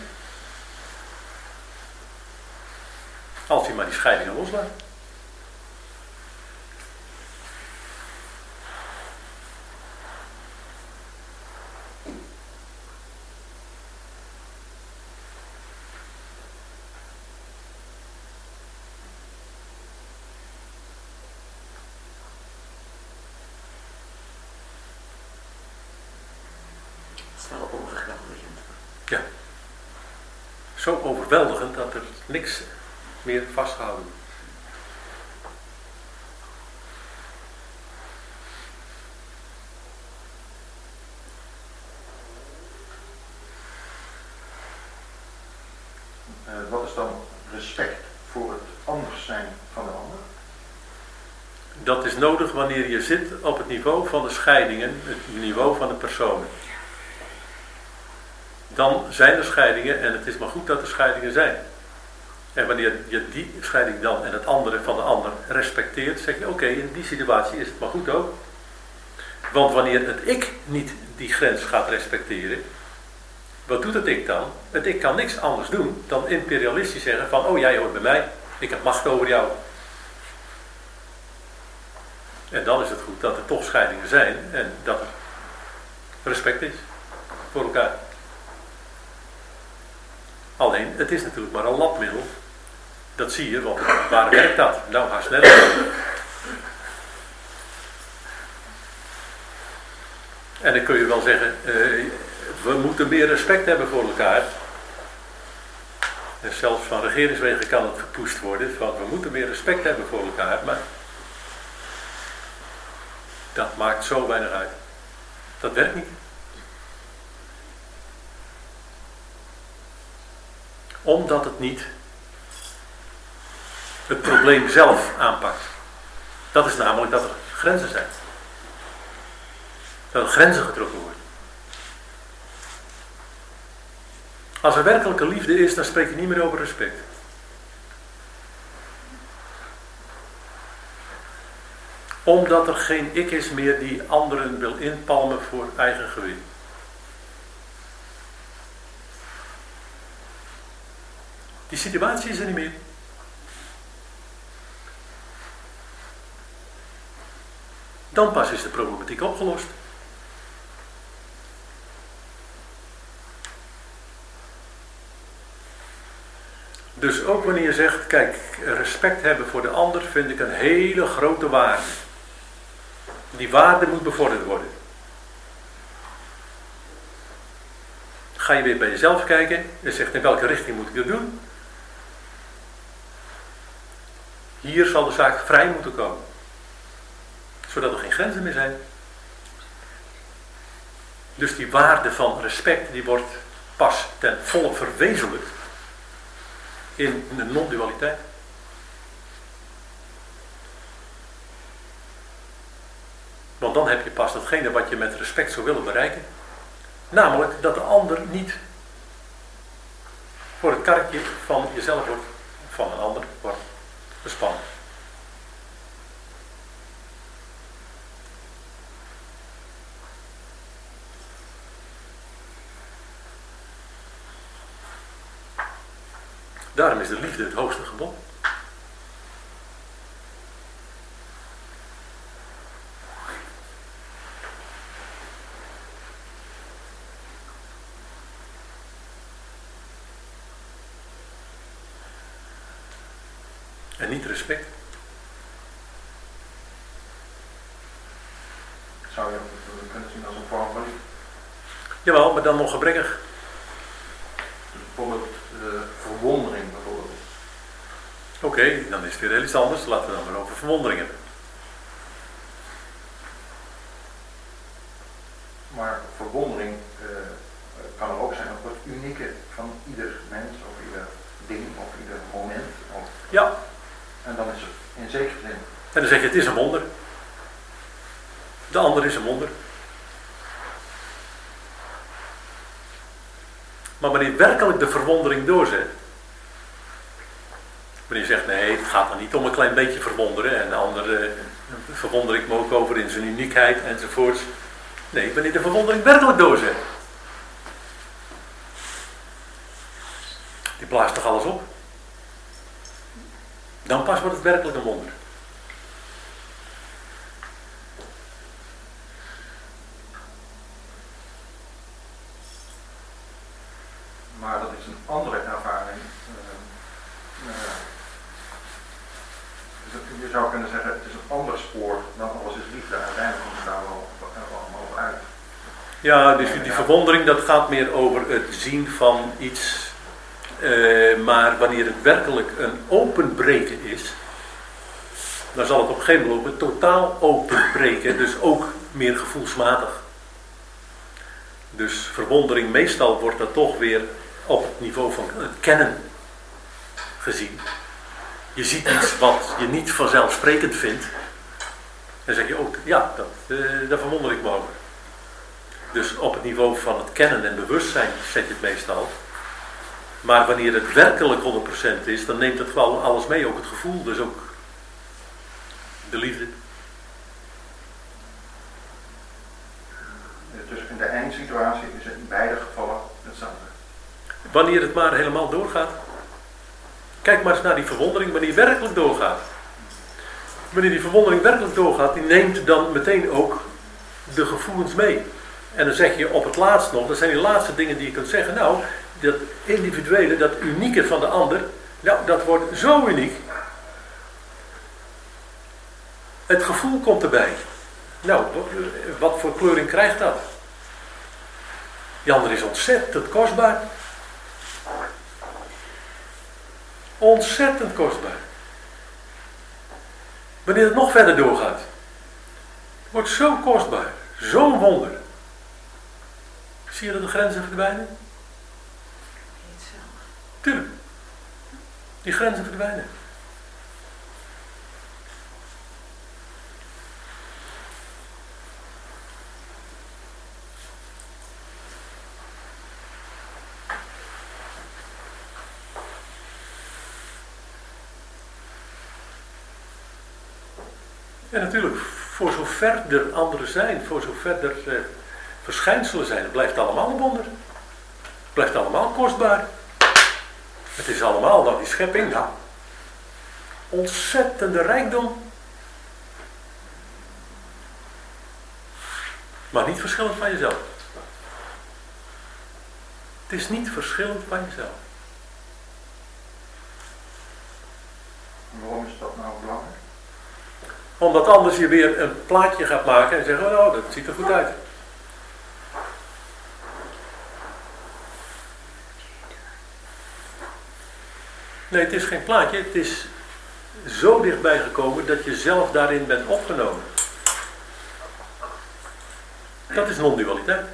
Als je maar die scheidingen loslaat. Zo overweldigend dat er niks meer vastgehouden wordt. Uh, wat is dan respect voor het anders zijn van de ander? Dat is nodig wanneer je zit op het niveau van de scheidingen, het niveau van de personen. Dan zijn er scheidingen en het is maar goed dat er scheidingen zijn. En wanneer je die scheiding dan en het andere van de ander respecteert, zeg je oké, okay, in die situatie is het maar goed ook. Want wanneer het ik niet die grens gaat respecteren, wat doet het ik dan? Het ik kan niks anders doen dan imperialistisch zeggen van oh jij hoort bij mij, ik heb macht over jou. En dan is het goed dat er toch scheidingen zijn en dat er respect is voor elkaar. Alleen, het is natuurlijk maar een labmiddel. Dat zie je, want waar werkt dat? Nou, ga sneller. En dan kun je wel zeggen, uh, we moeten meer respect hebben voor elkaar. En zelfs van regeringswegen kan het gepusht worden, van we moeten meer respect hebben voor elkaar, maar dat maakt zo weinig uit. Dat werkt niet. Omdat het niet het probleem zelf aanpakt. Dat is namelijk dat er grenzen zijn. Dat er grenzen getrokken worden. Als er werkelijke liefde is, dan spreek je niet meer over respect. Omdat er geen ik is meer die anderen wil inpalmen voor eigen gewin. Die situatie is er niet meer. Dan pas is de problematiek opgelost. Dus ook wanneer je zegt, kijk, respect hebben voor de ander vind ik een hele grote waarde. Die waarde moet bevorderd worden. Ga je weer bij jezelf kijken en zegt in welke richting moet ik dat doen? Hier zal de zaak vrij moeten komen. Zodat er geen grenzen meer zijn. Dus die waarde van respect die wordt pas ten volle verwezenlijkt in de non-dualiteit. Want dan heb je pas datgene wat je met respect zou willen bereiken. Namelijk dat de ander niet voor het karretje van jezelf wordt, van een ander wordt bespannen. Daarom is de liefde het hoogste gebod. En niet respect. Zou je dat kunnen zien als een vorm van liefde? Jawel, maar dan nog gebrekkig. Bijvoorbeeld uh, verwondering bijvoorbeeld. Oké, okay, dan is het weer heel iets anders. Laten we dan maar over verwondering hebben. zeg je het is een wonder. De ander is een wonder. Maar wanneer werkelijk de verwondering doorzet, wanneer je zegt nee, het gaat er niet om een klein beetje verwonderen en de ander eh, verwonder ik me ook over in zijn uniekheid enzovoorts. Nee, wanneer de verwondering werkelijk doorzet, die blaast toch alles op? Dan pas wordt het werkelijk een wonder. Maar dat is een andere ervaring. Uh, uh, dus het, je zou kunnen zeggen, het is een ander spoor dan alles is liefde. Uiteindelijk komt het daar wel, wel allemaal op uit. Ja, dus die, die verwondering, dat gaat meer over het zien van iets. Uh, maar wanneer het werkelijk een openbreken is, dan zal het op een gegeven moment totaal openbreken. Dus ook meer gevoelsmatig. Dus verwondering, meestal wordt dat toch weer op het niveau van het kennen gezien. Je ziet iets wat je niet vanzelfsprekend vindt. En zeg je ook, ja, dat, uh, daar verwonder ik me over. Dus op het niveau van het kennen en bewustzijn zet je het meestal. Maar wanneer het werkelijk honderd procent is, dan neemt het gewoon alles mee. Ook het gevoel, dus ook de liefde. Dus in de eindsituatie is het in beide gevallen hetzelfde. Wanneer het maar helemaal doorgaat. Kijk maar eens naar die verwondering, wanneer die werkelijk doorgaat. Wanneer die verwondering werkelijk doorgaat, die neemt dan meteen ook de gevoelens mee. En dan zeg je op het laatst nog, dat zijn die laatste dingen die je kunt zeggen. Nou, dat individuele, dat unieke van de ander, nou, dat wordt zo uniek. Het gevoel komt erbij. Nou, wat voor kleuring krijgt dat? Die ander is ontzettend kostbaar. Ontzettend kostbaar. Wanneer het nog verder doorgaat, wordt zo kostbaar, zo'n wonder. Zie je dat de grenzen verdwijnen? Tuurlijk. Die grenzen verdwijnen. En natuurlijk, voor zover er anderen zijn, voor zover er eh, verschijnselen zijn, het blijft allemaal een wonder. Het blijft allemaal kostbaar. Het is allemaal, nou die schepping, nou, ontzettende rijkdom. Maar niet verschillend van jezelf. Het is niet verschillend van jezelf. Waarom is dat nou belangrijk? Omdat anders je weer een plaatje gaat maken en zeggen, oh nou, dat ziet er goed uit. Nee, het is geen plaatje, het is zo dichtbij gekomen dat je zelf daarin bent opgenomen. Dat is non-dualiteit.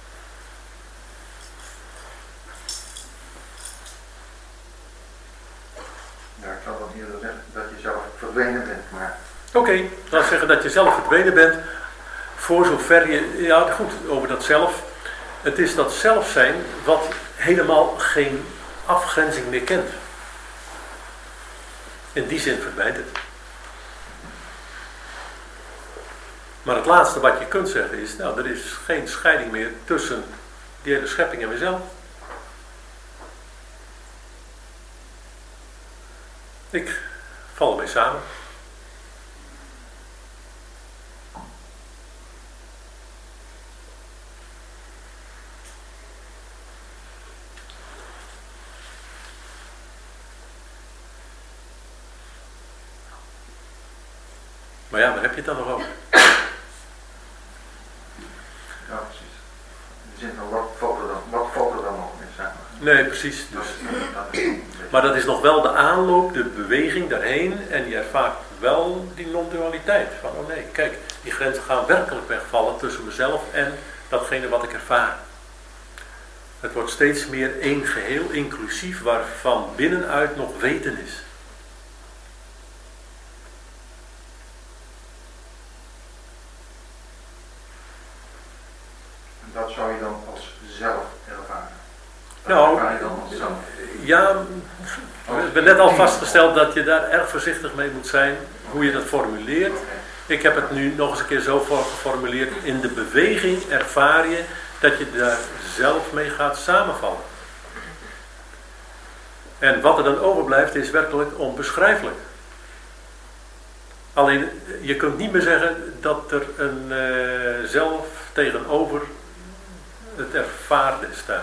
Ja, ik zou dan eerder zeggen dat je zelf verdwenen bent, maar... Oké, okay, laat zeggen dat je zelf verdwenen bent, voor zover je, ja goed, over dat zelf. Het is dat zelf zijn wat helemaal geen afgrenzing meer kent. In die zin verdwijnt het. Maar het laatste wat je kunt zeggen is, nou, er is geen scheiding meer tussen die hele schepping en mezelf. Ik val ermee samen. Maar ja, waar heb je het dan nog over? Ja, precies. In de zin van, wat valt er dan, wat valt er dan nog mee samen? Nee, precies. Dus. Dat is, Maar dat is nog wel de aanloop, de beweging daarheen. En je ervaart wel die non-dualiteit. Van, oh nee, kijk, die grenzen gaan werkelijk wegvallen tussen mezelf en datgene wat ik ervaar. Het wordt steeds meer één geheel, inclusief, waarvan binnenuit nog weten is. dat zou je dan als zelf ervaren. Dat Nou, ervaar je dan als zelf. Ja, we hebben net al vastgesteld dat je daar erg voorzichtig mee moet zijn hoe je dat formuleert. Ik heb het nu nog eens een keer zo geformuleerd. In de beweging ervaar je dat je daar zelf mee gaat samenvallen. En wat er dan overblijft is werkelijk onbeschrijfelijk. Alleen, je kunt niet meer zeggen dat er een uh, zelf tegenover het ervaarde staat.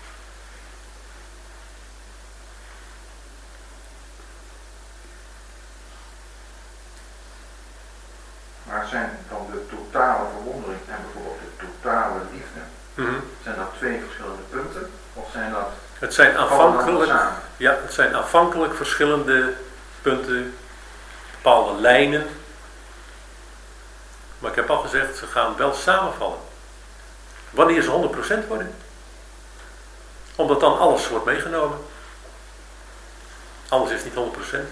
Maar zijn dan de totale verwondering en bijvoorbeeld de totale liefde, Mm-hmm. zijn dat twee verschillende punten? Of zijn dat Het zijn afhankelijk, samen? ja, het zijn afhankelijk verschillende punten, bepaalde lijnen. Maar ik heb al gezegd, ze gaan wel samenvallen. Wanneer ze honderd procent worden? Omdat dan alles wordt meegenomen. Anders is het niet honderd procent.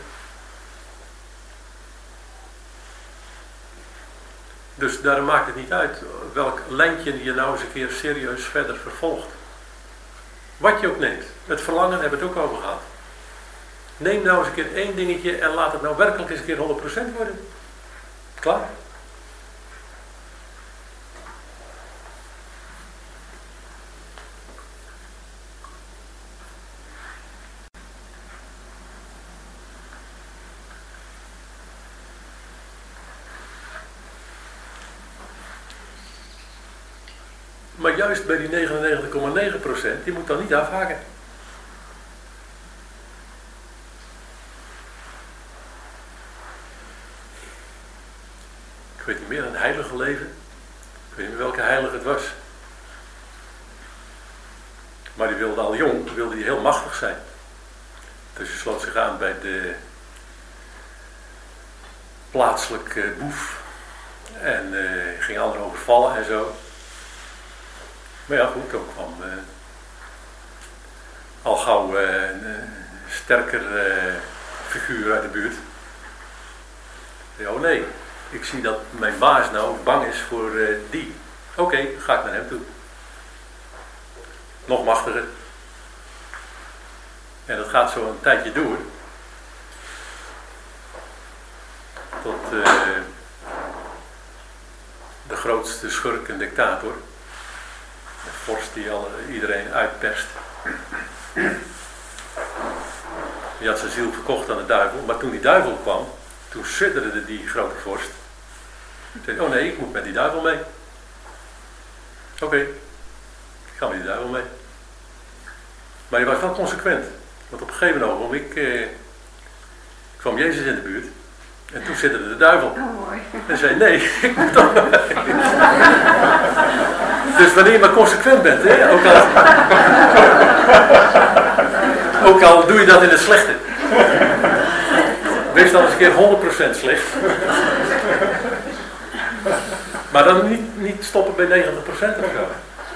Dus daarom maakt het niet uit welk lijntje je nou eens een keer serieus verder vervolgt. Wat je ook neemt. Het verlangen hebben we het ook over gehad. Neem nou eens een keer één dingetje en laat het nou werkelijk eens een keer honderd procent worden. Klaar. Maar juist bij die negenennegentig komma negen procent, die moet dan niet afhaken. Ik weet niet meer, een heilige leven. Ik weet niet meer welke heilige het was. Maar die wilde al jong, wilde die heel machtig zijn. Dus hij sloot zich aan bij de plaatselijke boef. En uh, ging anderen overvallen en zo. Maar ja, goed, ook kwam uh, al gauw uh, een uh, sterker uh, figuur uit de buurt. Ja, oh nee, ik zie dat mijn baas nou bang is voor uh, die. Oké, okay, ga ik naar hem toe. Nog machtiger. En dat gaat zo een tijdje door. Tot uh, de grootste schurk en dictator. De vorst die al, iedereen uitperst. Die had zijn ziel verkocht aan de duivel. Maar toen die duivel kwam, toen sidderde die grote vorst. Toen zei hij, oh nee, ik moet met die duivel mee. Oké, okay, ik ga met die duivel mee. Maar hij was wel consequent. Want op een gegeven ogenblik eh, kwam Jezus in de buurt. En toen sidderde de duivel. Oh, mooi. En zei, nee, ik moet toch mee. Dus wanneer je maar consequent bent, hè, ook, al, ook al doe je dat in het slechte. Wees dan eens een keer honderd procent slecht. Maar dan niet, niet stoppen bij negentig procent of zo.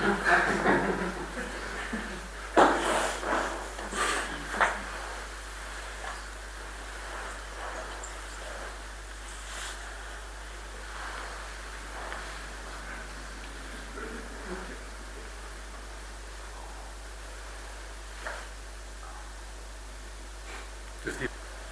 Dus die...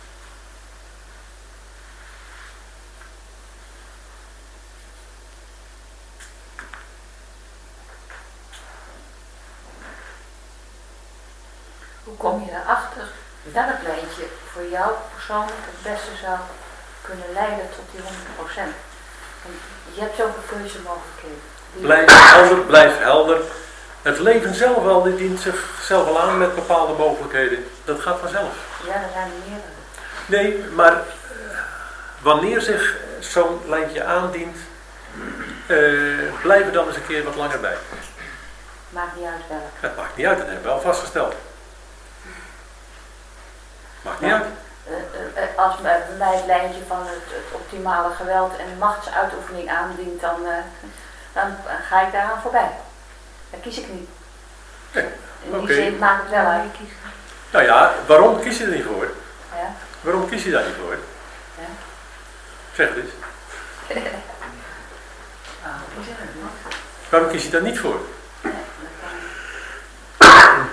Hoe kom je erachter welk lijntje voor jou persoonlijk het beste zou kunnen leiden tot die honderd procent? Want je hebt zoveel keuzemogelijkheden. Blijf helder, blijf helder. Het leven zelf wel, die dient zichzelf wel aan met bepaalde mogelijkheden. Dat gaat vanzelf. Ja, er zijn er meerdere. Nee, maar uh, wanneer zich zo'n lijntje aandient, uh, blijf er dan eens een keer wat langer bij. Maakt niet uit welk. Het maakt niet uit, dat hebben we al vastgesteld. Maakt niet Ja. uit. Uh, uh, uh, als bij mij het lijntje van het, het optimale geweld en machtsuitoefening aandient, dan, uh, dan ga ik daaraan voorbij. Dat kies ik niet. Nee, In die oké. zin maakt het wel uit. Nou ja, waarom kies je er niet voor? Ja? Waarom kies je daar niet voor? Ja? Zeg het eens. Ah, ik zeg het niet. Waarom kies je daar niet voor?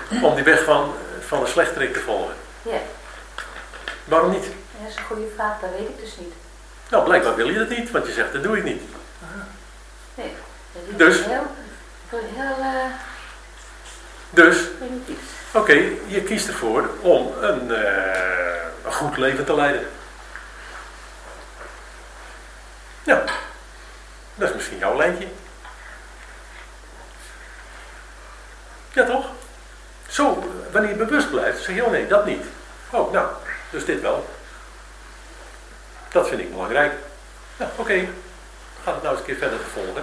om die weg van, van de slechterik te volgen? Ja. Waarom niet? Dat is een goede vraag, dat weet ik dus niet. Nou, blijkbaar wil je dat niet, want je zegt dat doe ik niet. Nee, dat is Dus? heel, heel uh, Dus, primitief. oké, okay, je kiest ervoor om een, uh, een goed leven te leiden. Ja, dat is misschien jouw lijntje. Ja, toch? Zo, wanneer je bewust blijft, zeg je, oh nee, dat niet. Oh, nou, dus dit wel. Dat vind ik belangrijk. Nou, oké. Okay. Gaat het nou eens een keer verder te volgen.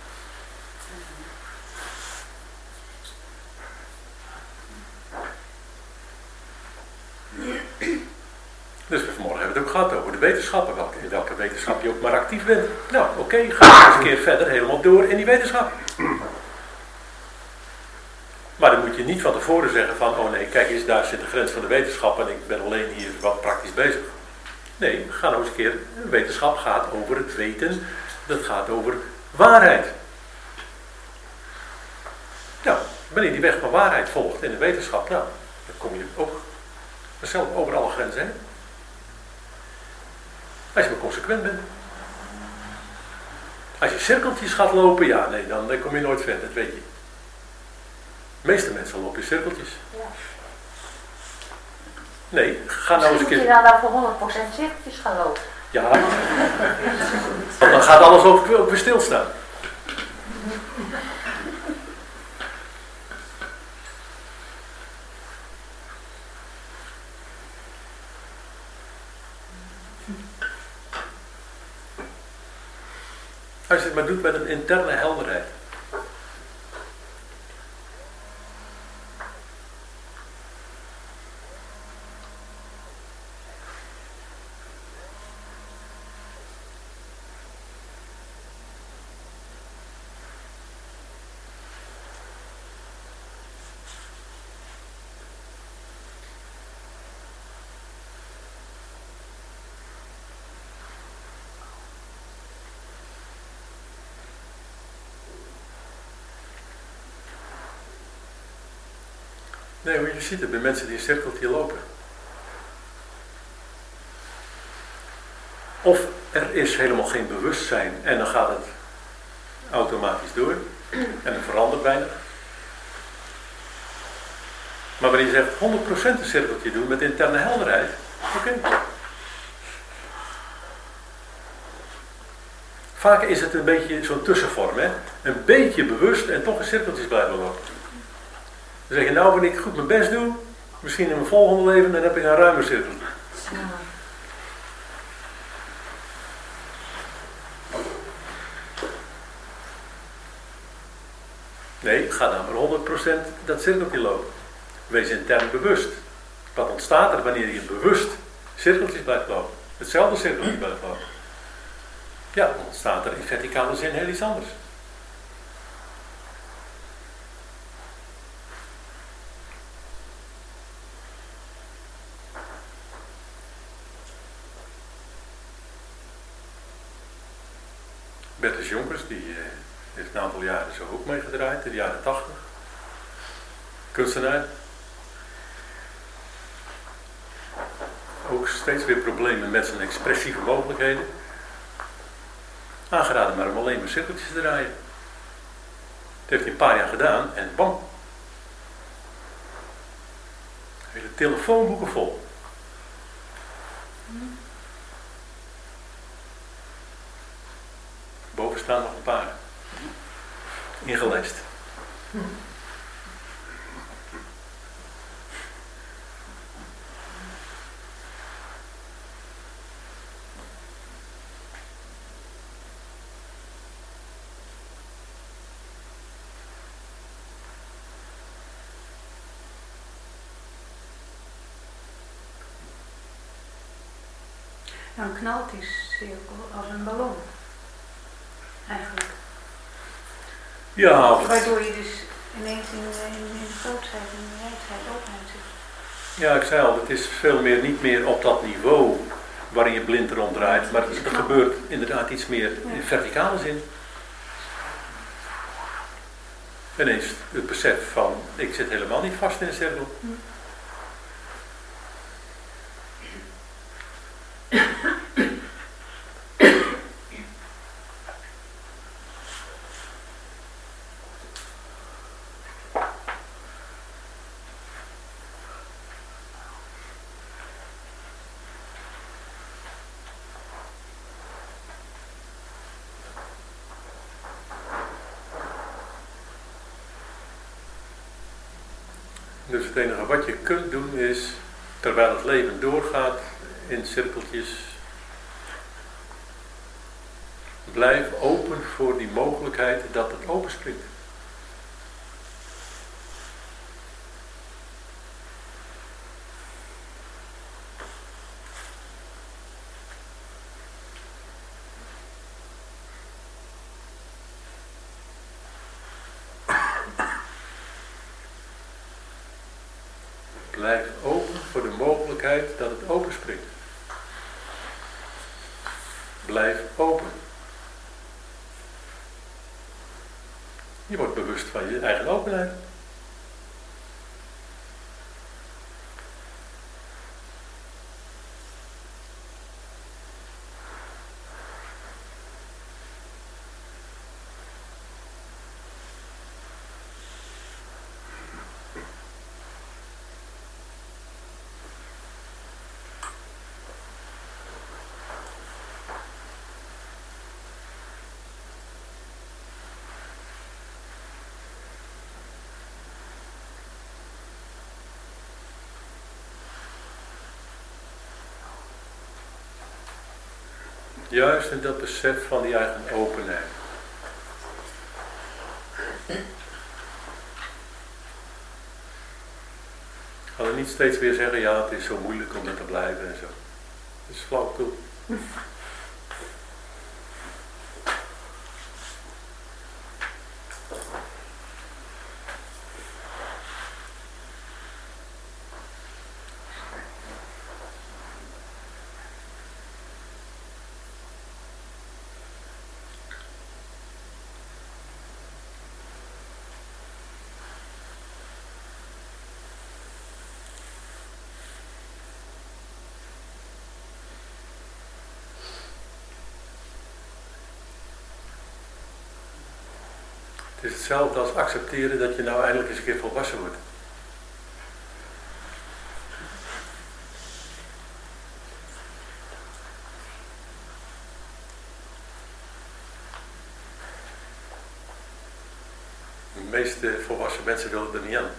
Dus vanmorgen hebben we het ook gehad over de wetenschappen. Welke, in welke wetenschap je ook maar actief bent. Nou, oké, okay, ga eens een keer verder helemaal door in die wetenschap. Maar dan moet je niet van tevoren zeggen van, oh nee, kijk eens, daar zit de grens van de wetenschap en ik ben alleen hier wat praktisch bezig. Nee, ga nou eens een keer, wetenschap gaat over het weten, dat gaat over waarheid. Nou, wanneer je die weg van waarheid volgt in de wetenschap, nou, dan kom je ook zelf over alle grenzen heen. Als je maar consequent bent. Als je cirkeltjes gaat lopen, ja, nee, dan, dan kom je nooit verder, dat weet je. De meeste mensen lopen in cirkeltjes. Ja. Nee, ga nou eens een keer... Moet je dan nou voor honderd procent cirkeltjes gaan lopen? Ja, want dan gaat alles ook, ook weer stilstaan. Als je het maar doet met een interne helderheid. Nee, hoe je ziet het bij mensen die een cirkeltje lopen. Of er is helemaal geen bewustzijn en dan gaat het automatisch door en er verandert weinig. Maar wanneer je zegt honderd procent een cirkeltje doen met interne helderheid, oké. Okay. Vaak is het een beetje zo'n tussenvorm, hè? Een beetje bewust en toch in cirkeltjes blijven lopen. Dan zeg je, nou, wanneer ik goed mijn best doe, misschien in mijn volgende leven, dan heb ik een ruimer cirkel. Nee, ga dan maar honderd procent dat cirkeltje lopen. Wees intern bewust. Wat ontstaat er wanneer je bewust cirkeltjes blijft lopen? Hetzelfde cirkeltje blijft lopen. Ja, dan ontstaat er in verticale zin heel iets anders. Bertus Jonkers, die uh, heeft een aantal jaren zo ook meegedraaid, in de jaren tachtig. Kunstenaar. Ook steeds weer problemen met zijn expressieve mogelijkheden. Aangeraden maar om alleen maar cirkeltjes te draaien. Dat heeft hij een paar jaar gedaan en bam. Hele telefoonboeken vol. Boven staan nog een paar. Ingelijst. Dan knalt die cirkel als een ballon. Eigenlijk. Ja. Waardoor je dus ineens in, in, in de grootheid en de wijdheid openheid zit. Ja, ik zei al, het is veel meer niet meer op dat niveau waarin je blind ronddraait, maar er gebeurt inderdaad iets meer in verticale zin. ineens het besef van, ik zit helemaal niet vast in een cirkel. Dus het enige wat je kunt doen is, terwijl het leven doorgaat in cirkeltjes, blijf open voor die mogelijkheid dat het openspringt. Blijf open voor de mogelijkheid dat het openspringt. Blijf open. Je wordt bewust van je eigen openheid. Juist in dat besef van die eigen openheid. Ga dan niet steeds weer zeggen, ja het is zo moeilijk om er te blijven en zo. Het is flauwekul. Het is hetzelfde als accepteren dat je nou eindelijk eens een keer volwassen wordt. De meeste volwassen mensen willen er niet aan.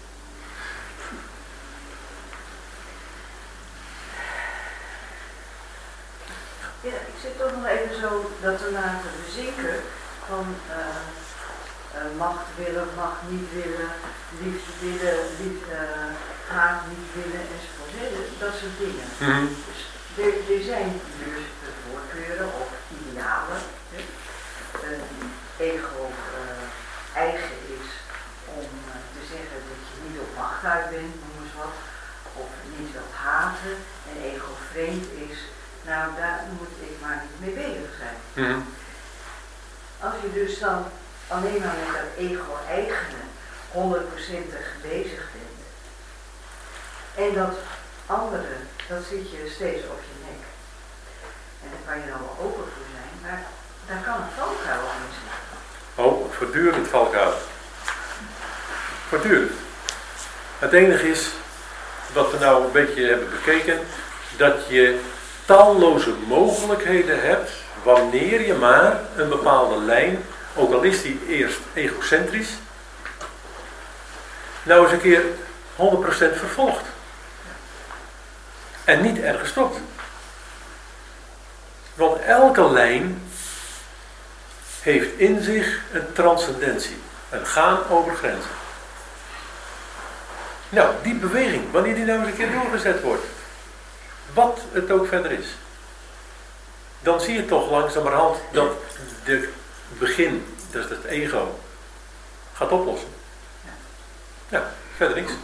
Ja, ik zit toch nog even zo dat te laten bezinken van uh, uh, macht willen, macht niet willen, liefde willen, liefde, uh, haat niet willen enzovoort. Dat soort dingen. Mm-hmm. Dus er, er zijn dus voorkeuren of idealen. Hè? Een ego uh, eigen is om uh, te zeggen dat je niet op macht uit bent, noem eens wat. Of niet wilt haten. En ego vreemd is, nou daar moet ik maar niet mee bezig zijn. Mm-hmm. Als je dus dan alleen maar met dat ego-eigene honderdprocentig bezig bent. En dat andere, dat zit je steeds op je nek. En daar kan je dan wel open voor zijn, maar daar kan een valkuil in zitten. Oh, voortdurend valkuil. Voortdurend. Het enige is, wat we nou een beetje hebben bekeken, dat je talloze mogelijkheden hebt wanneer je maar een bepaalde lijn, ook al is die eerst egocentrisch, nou eens een keer honderd procent vervolgt. En niet ergens stopt. Want elke lijn heeft in zich een transcendentie. Een gaan over grenzen. Nou, die beweging, wanneer die nou eens een keer doorgezet wordt, wat het ook verder is, dan zie je toch langzamerhand dat de begin, dus het ego, gaat oplossen. Ja, verder niks.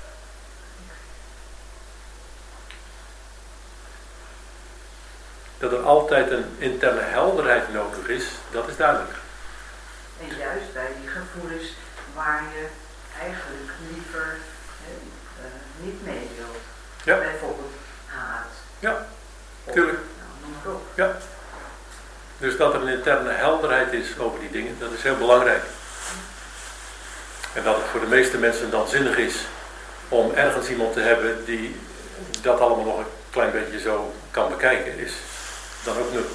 Dat er altijd een interne helderheid nodig is, dat is duidelijk. En juist bij die gevoelens waar je eigenlijk liever hè, uh, niet mee wilt. Ja. Bijvoorbeeld haat. Ja, of, tuurlijk. Nou, noem maar op. Ja. Dus dat er een interne helderheid is over die dingen, dat is heel belangrijk. En dat het voor de meeste mensen dan zinnig is om ergens iemand te hebben die dat allemaal nog een klein beetje zo kan bekijken, is dan ook nuttig.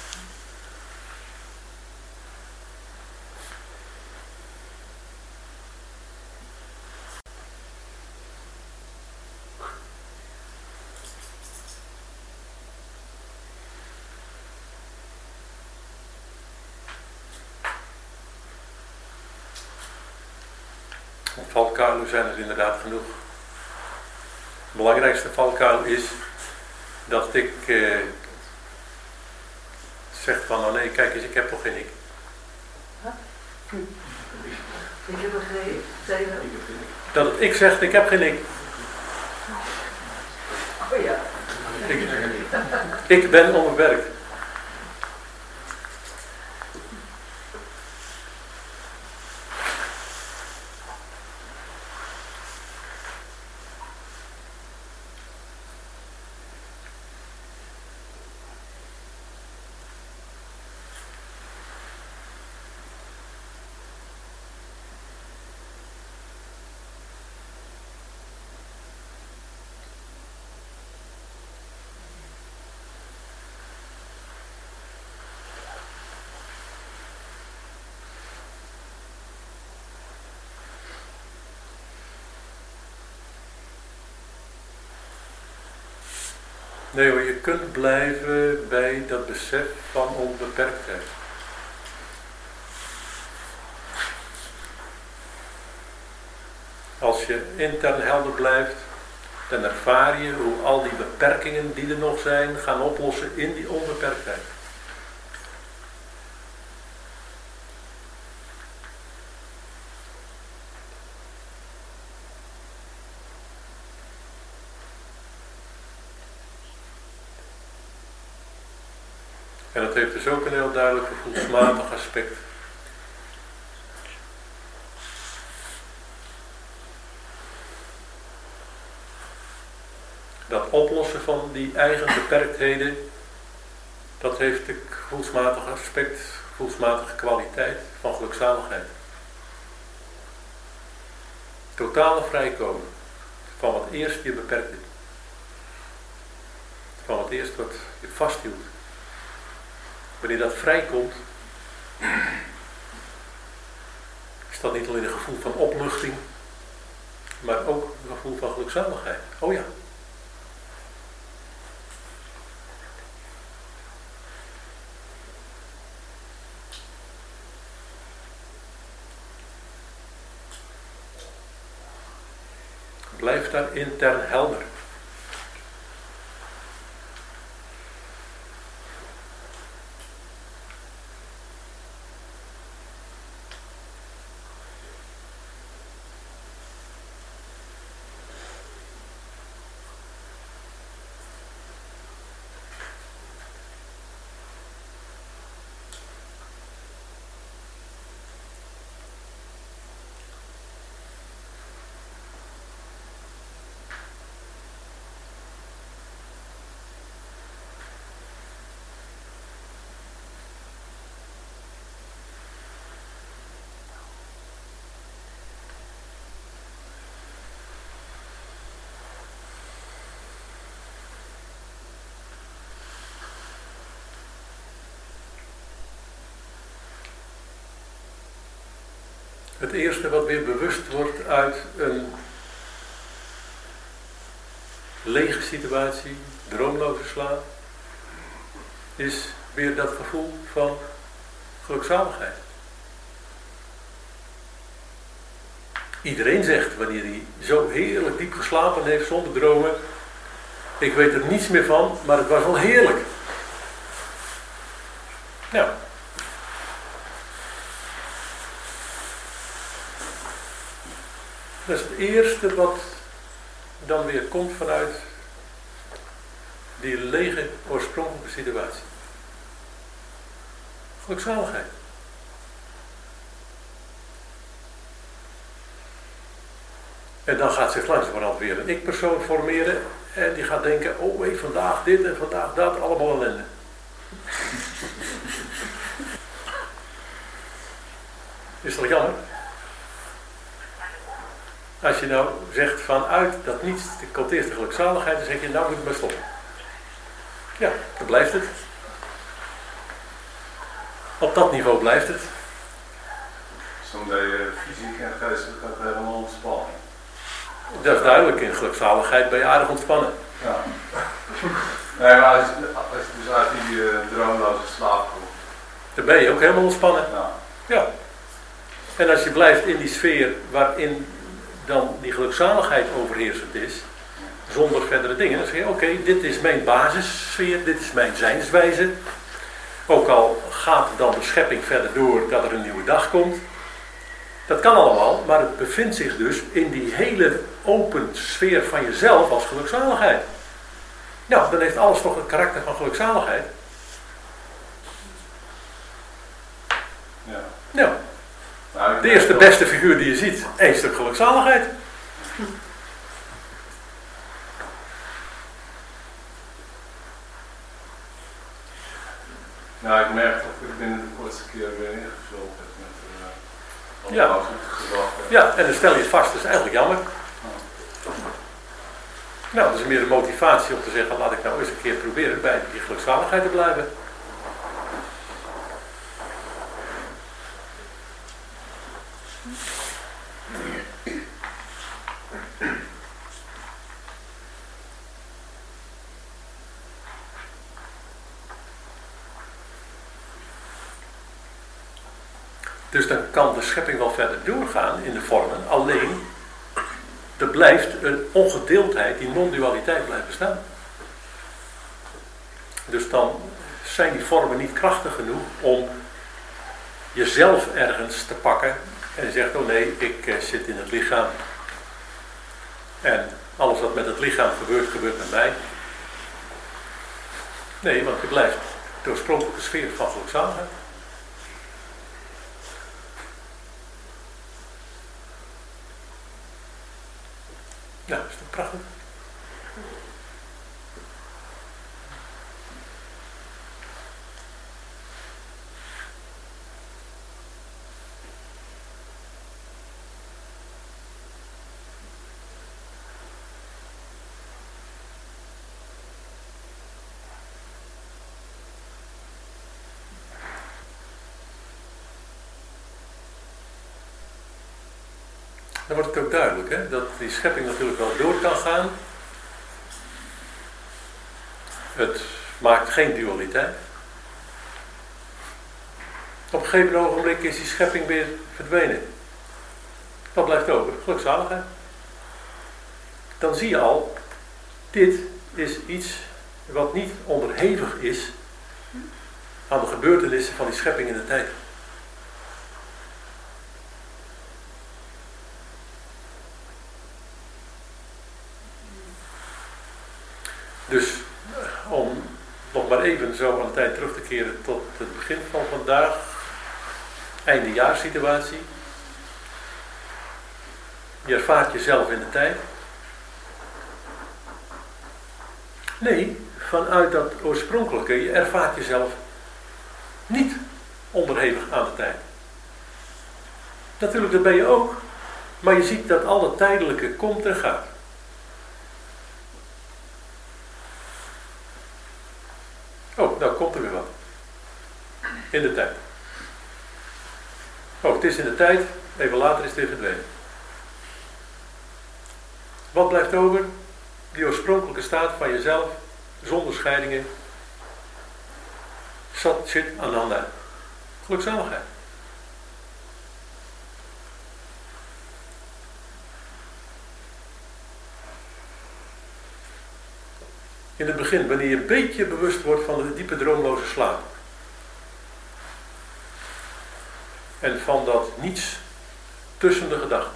Valkuilen zijn er inderdaad genoeg. De belangrijkste valkuil is dat ik eh, zeg van, oh nee, kijk eens, ik heb toch geen ik. Hm. Ik heb er geen, zei je wel? Dat het ik zegt, ik heb geen ik. Oh ja. Ik, ik ben onbeperkt. Nee hoor, je kunt blijven bij dat besef van onbeperktheid. Als je intern helder blijft, dan ervaar je hoe al die beperkingen die er nog zijn, gaan oplossen in die onbeperktheid. En dat heeft dus ook een heel duidelijk gevoelsmatig aspect. Dat oplossen van die eigen beperktheden, dat heeft een gevoelsmatig aspect, gevoelsmatige kwaliteit van gelukzaligheid. Totale vrijkomen van wat eerst je beperkte. Van wat eerst wat je vasthield. Wanneer dat vrijkomt, is dat niet alleen een gevoel van opluchting, maar ook een gevoel van gelukzaligheid. Oh ja. Blijf daar intern helder. Het eerste wat weer bewust wordt uit een lege situatie, droomloze slaap, is weer dat gevoel van gelukzaligheid. Iedereen zegt, wanneer hij zo heerlijk diep geslapen heeft zonder dromen, ik weet er niets meer van, maar het was wel heerlijk. Nou. Dat is het eerste wat dan weer komt vanuit die lege oorspronkelijke situatie. Gelukzaligheid. En dan gaat zich langzamerhand weer een ik-persoon formeren. En die gaat denken, oh hé, vandaag dit en vandaag dat, allemaal ellende. Is dat jammer? Als je nou zegt vanuit dat niets, er komt eerst de gelukzaligheid, dan zeg je, nou moet het maar stoppen. Ja, dan blijft het. Op dat niveau blijft het. Soms ben je fysiek en geestelijk ook helemaal ontspannen. Dat is duidelijk, in gelukzaligheid ben je aardig ontspannen. Ja. Nee, maar als, als je dus uit die uh, droomloze slaap komt. Dan ben je ook helemaal ontspannen. Ja. Ja. En als je blijft in die sfeer waarin dan die gelukzaligheid overheersend is, zonder verdere dingen, dan zeg je, oké, okay, dit is mijn basissfeer, dit is mijn zijnswijze. Ook al gaat dan de schepping verder door dat er een nieuwe dag komt. Dat kan allemaal, maar het bevindt zich dus in die hele open sfeer van jezelf als gelukzaligheid. Nou, dan heeft alles toch het karakter van gelukzaligheid. Ja. Nou, nou de eerste beste figuur die je ziet, één stuk gelukzaligheid. Nou, ik merk dat ik binnen de kortste keer weer ingevuld heb met uh, ja. alles gedachten. Ja, en dan stel je het vast, dat is eigenlijk jammer. Ja. Nou, dat is meer een motivatie om te zeggen, laat ik nou eens een keer proberen bij die gelukzaligheid te blijven. Dus dan kan de schepping wel verder doorgaan in de vormen, alleen er blijft een ongedeeldheid, die non-dualiteit blijft bestaan. Dus dan zijn die vormen niet krachtig genoeg om jezelf ergens te pakken en je zegt, oh nee, ik uh, zit in het lichaam. En alles wat met het lichaam gebeurt, gebeurt met mij. Nee, want je blijft de oorspronkelijke sfeer van gelukzaligheid. Nou, is toch prachtig? Dan wordt het ook duidelijk, hè, dat die schepping natuurlijk wel door kan gaan. Het maakt geen dualiteit. Op een gegeven ogenblik is die schepping weer verdwenen. Wat blijft over? Gelukzaligheid. Dan zie je al, dit is iets wat niet onderhevig is aan de gebeurtenissen van die schepping in de tijd. Dus om nog maar even zo aan de tijd terug te keren tot het begin van vandaag, eindejaarssituatie. Je ervaart jezelf in de tijd. Nee, vanuit dat oorspronkelijke, je ervaart jezelf niet onderhevig aan de tijd. Natuurlijk, dat ben je ook, maar je ziet dat al het tijdelijke komt en gaat. Oh, nou komt er weer wat. In de tijd. Oh, het is in de tijd, even later is het weer verdwenen. Wat blijft over? Die oorspronkelijke staat van jezelf, zonder scheidingen. Sat, shit, ananda. Gelukzaligheid. In het begin, wanneer je een beetje bewust wordt van de diepe droomloze slaap. En van dat niets tussen de gedachten.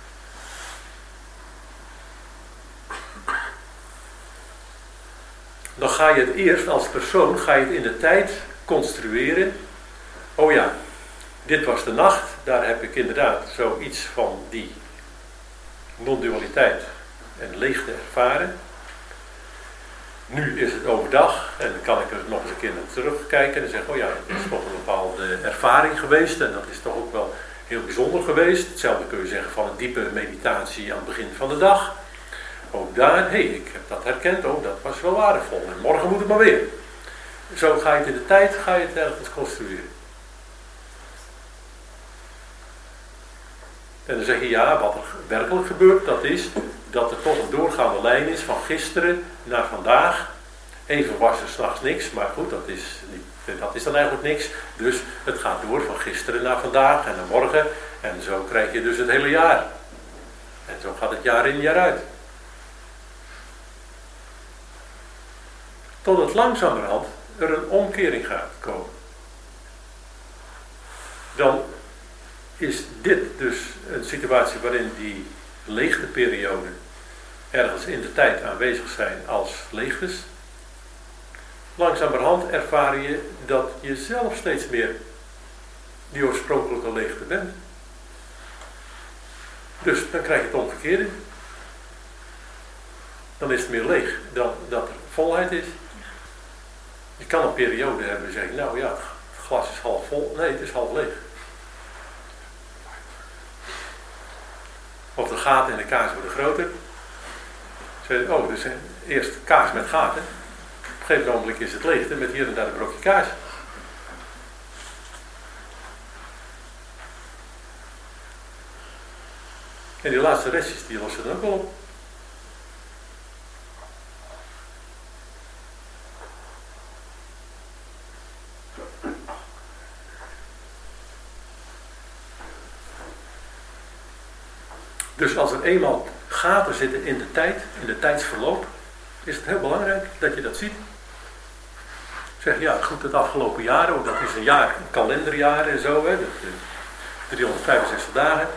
Dan ga je het eerst als persoon, ga je het in de tijd construeren. Oh ja, dit was de nacht, daar heb ik inderdaad zoiets van die non-dualiteit en leegte ervaren. Nu is het overdag en dan kan ik er nog eens een keer naar terugkijken en zeggen, oh ja, het is toch een bepaalde ervaring geweest en dat is toch ook wel heel bijzonder geweest. Hetzelfde kun je zeggen van een diepe meditatie aan het begin van de dag. Ook daar, hé, hey, ik heb dat herkend, oh, dat was wel waardevol en morgen moet het maar weer. Zo ga je het in de tijd, ga je het ergens construeren. En dan zeg je, ja, wat er werkelijk gebeurt, dat is dat er toch een doorgaande lijn is van gisteren naar vandaag. Even was er 's nachts niks, maar goed, dat is, niet, dat is dan eigenlijk niks. Dus het gaat door van gisteren naar vandaag en naar morgen. En zo krijg je dus het hele jaar. En zo gaat het jaar in, jaar uit. Totdat langzamerhand er een omkering gaat komen. Dan is dit dus een situatie waarin die leegteperiode ergens in de tijd aanwezig zijn als leegtes. Langzamerhand ervaar je dat je zelf steeds meer die oorspronkelijke leegte bent. Dus dan krijg je het omgekeerde. Dan is het meer leeg dan dat er volheid is. Je kan een periode hebben en zeggen, nou ja, het glas is half vol. Nee, het is half leeg. Of de gaten in de kaas worden groter. Zeg, oh, dus eerst kaas met gaten. Op een gegeven moment is het leegte met hier en daar een brokje kaas. En die laatste restjes die lossen dan ook wel op. Dus als er eenmaal gaten zitten in de tijd, in de tijdsverloop, is het heel belangrijk dat je dat ziet. Zeg, ja, goed, het afgelopen jaar, ook dat is een jaar, een kalenderjaar en zo, hè, dat, driehonderdvijfenzestig dagen.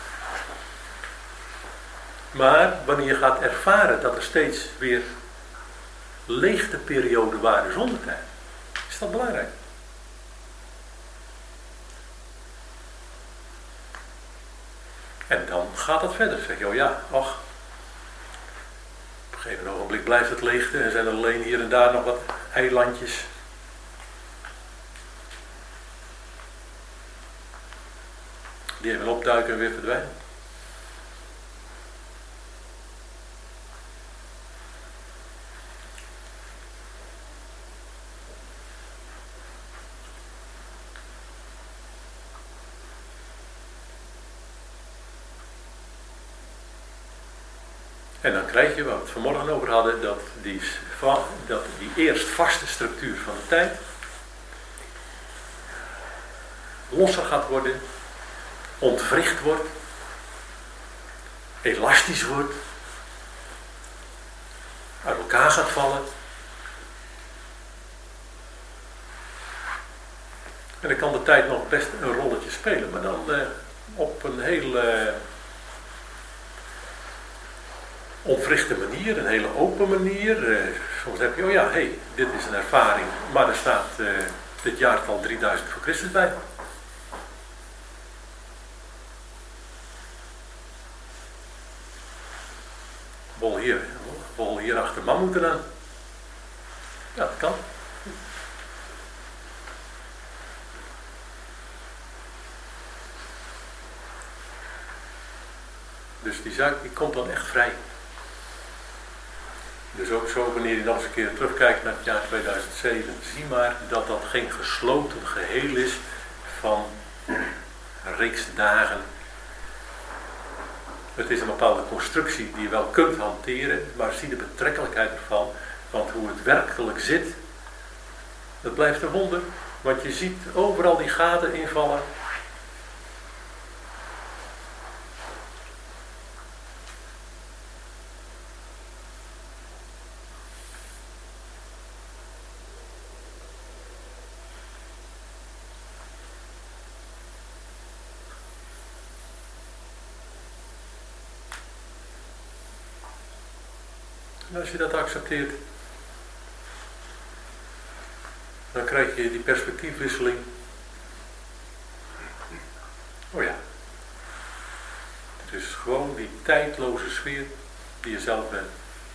Maar wanneer je gaat ervaren dat er steeds weer leegteperioden waren zonder tijd, is dat belangrijk. En dan gaat het verder. Zeg je, oh ja, ach. Op een gegeven ogenblik blijft het leegte en zijn er alleen hier en daar nog wat eilandjes. Die even opduiken en weer verdwijnen. En dan krijg je, waar we het vanmorgen over hadden, dat die, dat die eerst vaste structuur van de tijd losser gaat worden, ontwricht wordt, elastisch wordt, uit elkaar gaat vallen. En dan kan de tijd nog best een rolletje spelen, maar dan eh, op een hele ontwrichte manier, een hele open manier. Uh, soms heb je, oh ja, hé, hey, dit is een ervaring, maar er staat uh, dit jaartal drieduizend voor Christus bij. Bol hier, bol hier achter man moeten aan. Ja, dat kan. Dus die zaak die komt dan echt vrij. Dus ook zo, wanneer je nog eens een keer terugkijkt naar het jaar tweeduizend zeven, zie maar dat dat geen gesloten geheel is van een reeks dagen. Het is een bepaalde constructie die je wel kunt hanteren, maar zie de betrekkelijkheid ervan, want hoe het werkelijk zit, dat blijft een wonder. Want je ziet overal die gaten invallen. En als je dat accepteert, dan krijg je die perspectiefwisseling. Oh ja, het is gewoon die tijd. tijdloze sfeer die je zelf bent.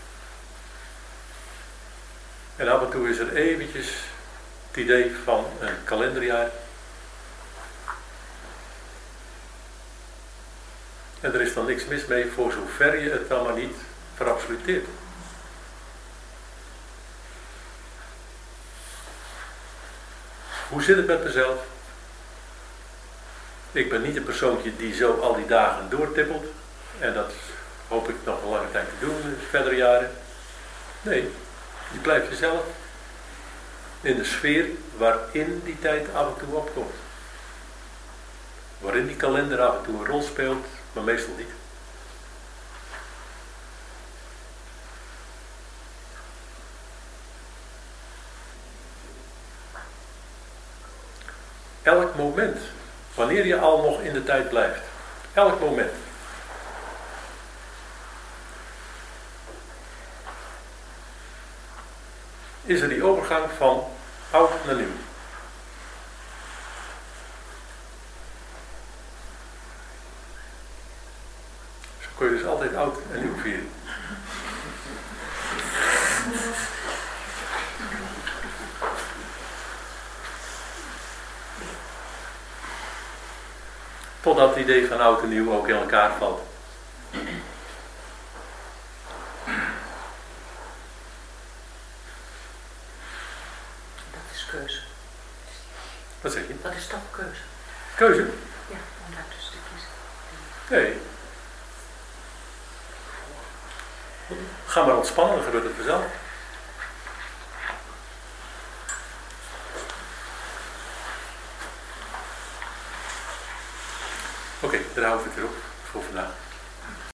En af en toe is er eventjes het idee van een kalenderjaar. En er is dan niks mis mee voor zover je het dan maar niet verabsoluteert. Hoe zit het met mezelf? Ik ben niet een persoontje die zo al die dagen doortippelt. En dat hoop ik nog een lange tijd te doen in de verdere jaren. Nee, je blijft jezelf in de sfeer waarin die tijd af en toe opkomt. Waarin die kalender af en toe een rol speelt, maar meestal niet. Elk moment, wanneer je al nog in de tijd blijft. Elk moment. Is er die overgang van oud naar nieuw. Zo kun je dus altijd oud en nieuw vieren. Totdat het idee van oud en nieuw ook in elkaar valt. Dat is keuze. Wat zeg je? Dat is toch keuze. Keuze? Ja, om daar dus te kiezen. Nee. Ga maar ontspannen, dan gebeurt het vanzelf. Oké, okay, daar houden we het weer op voor vandaag.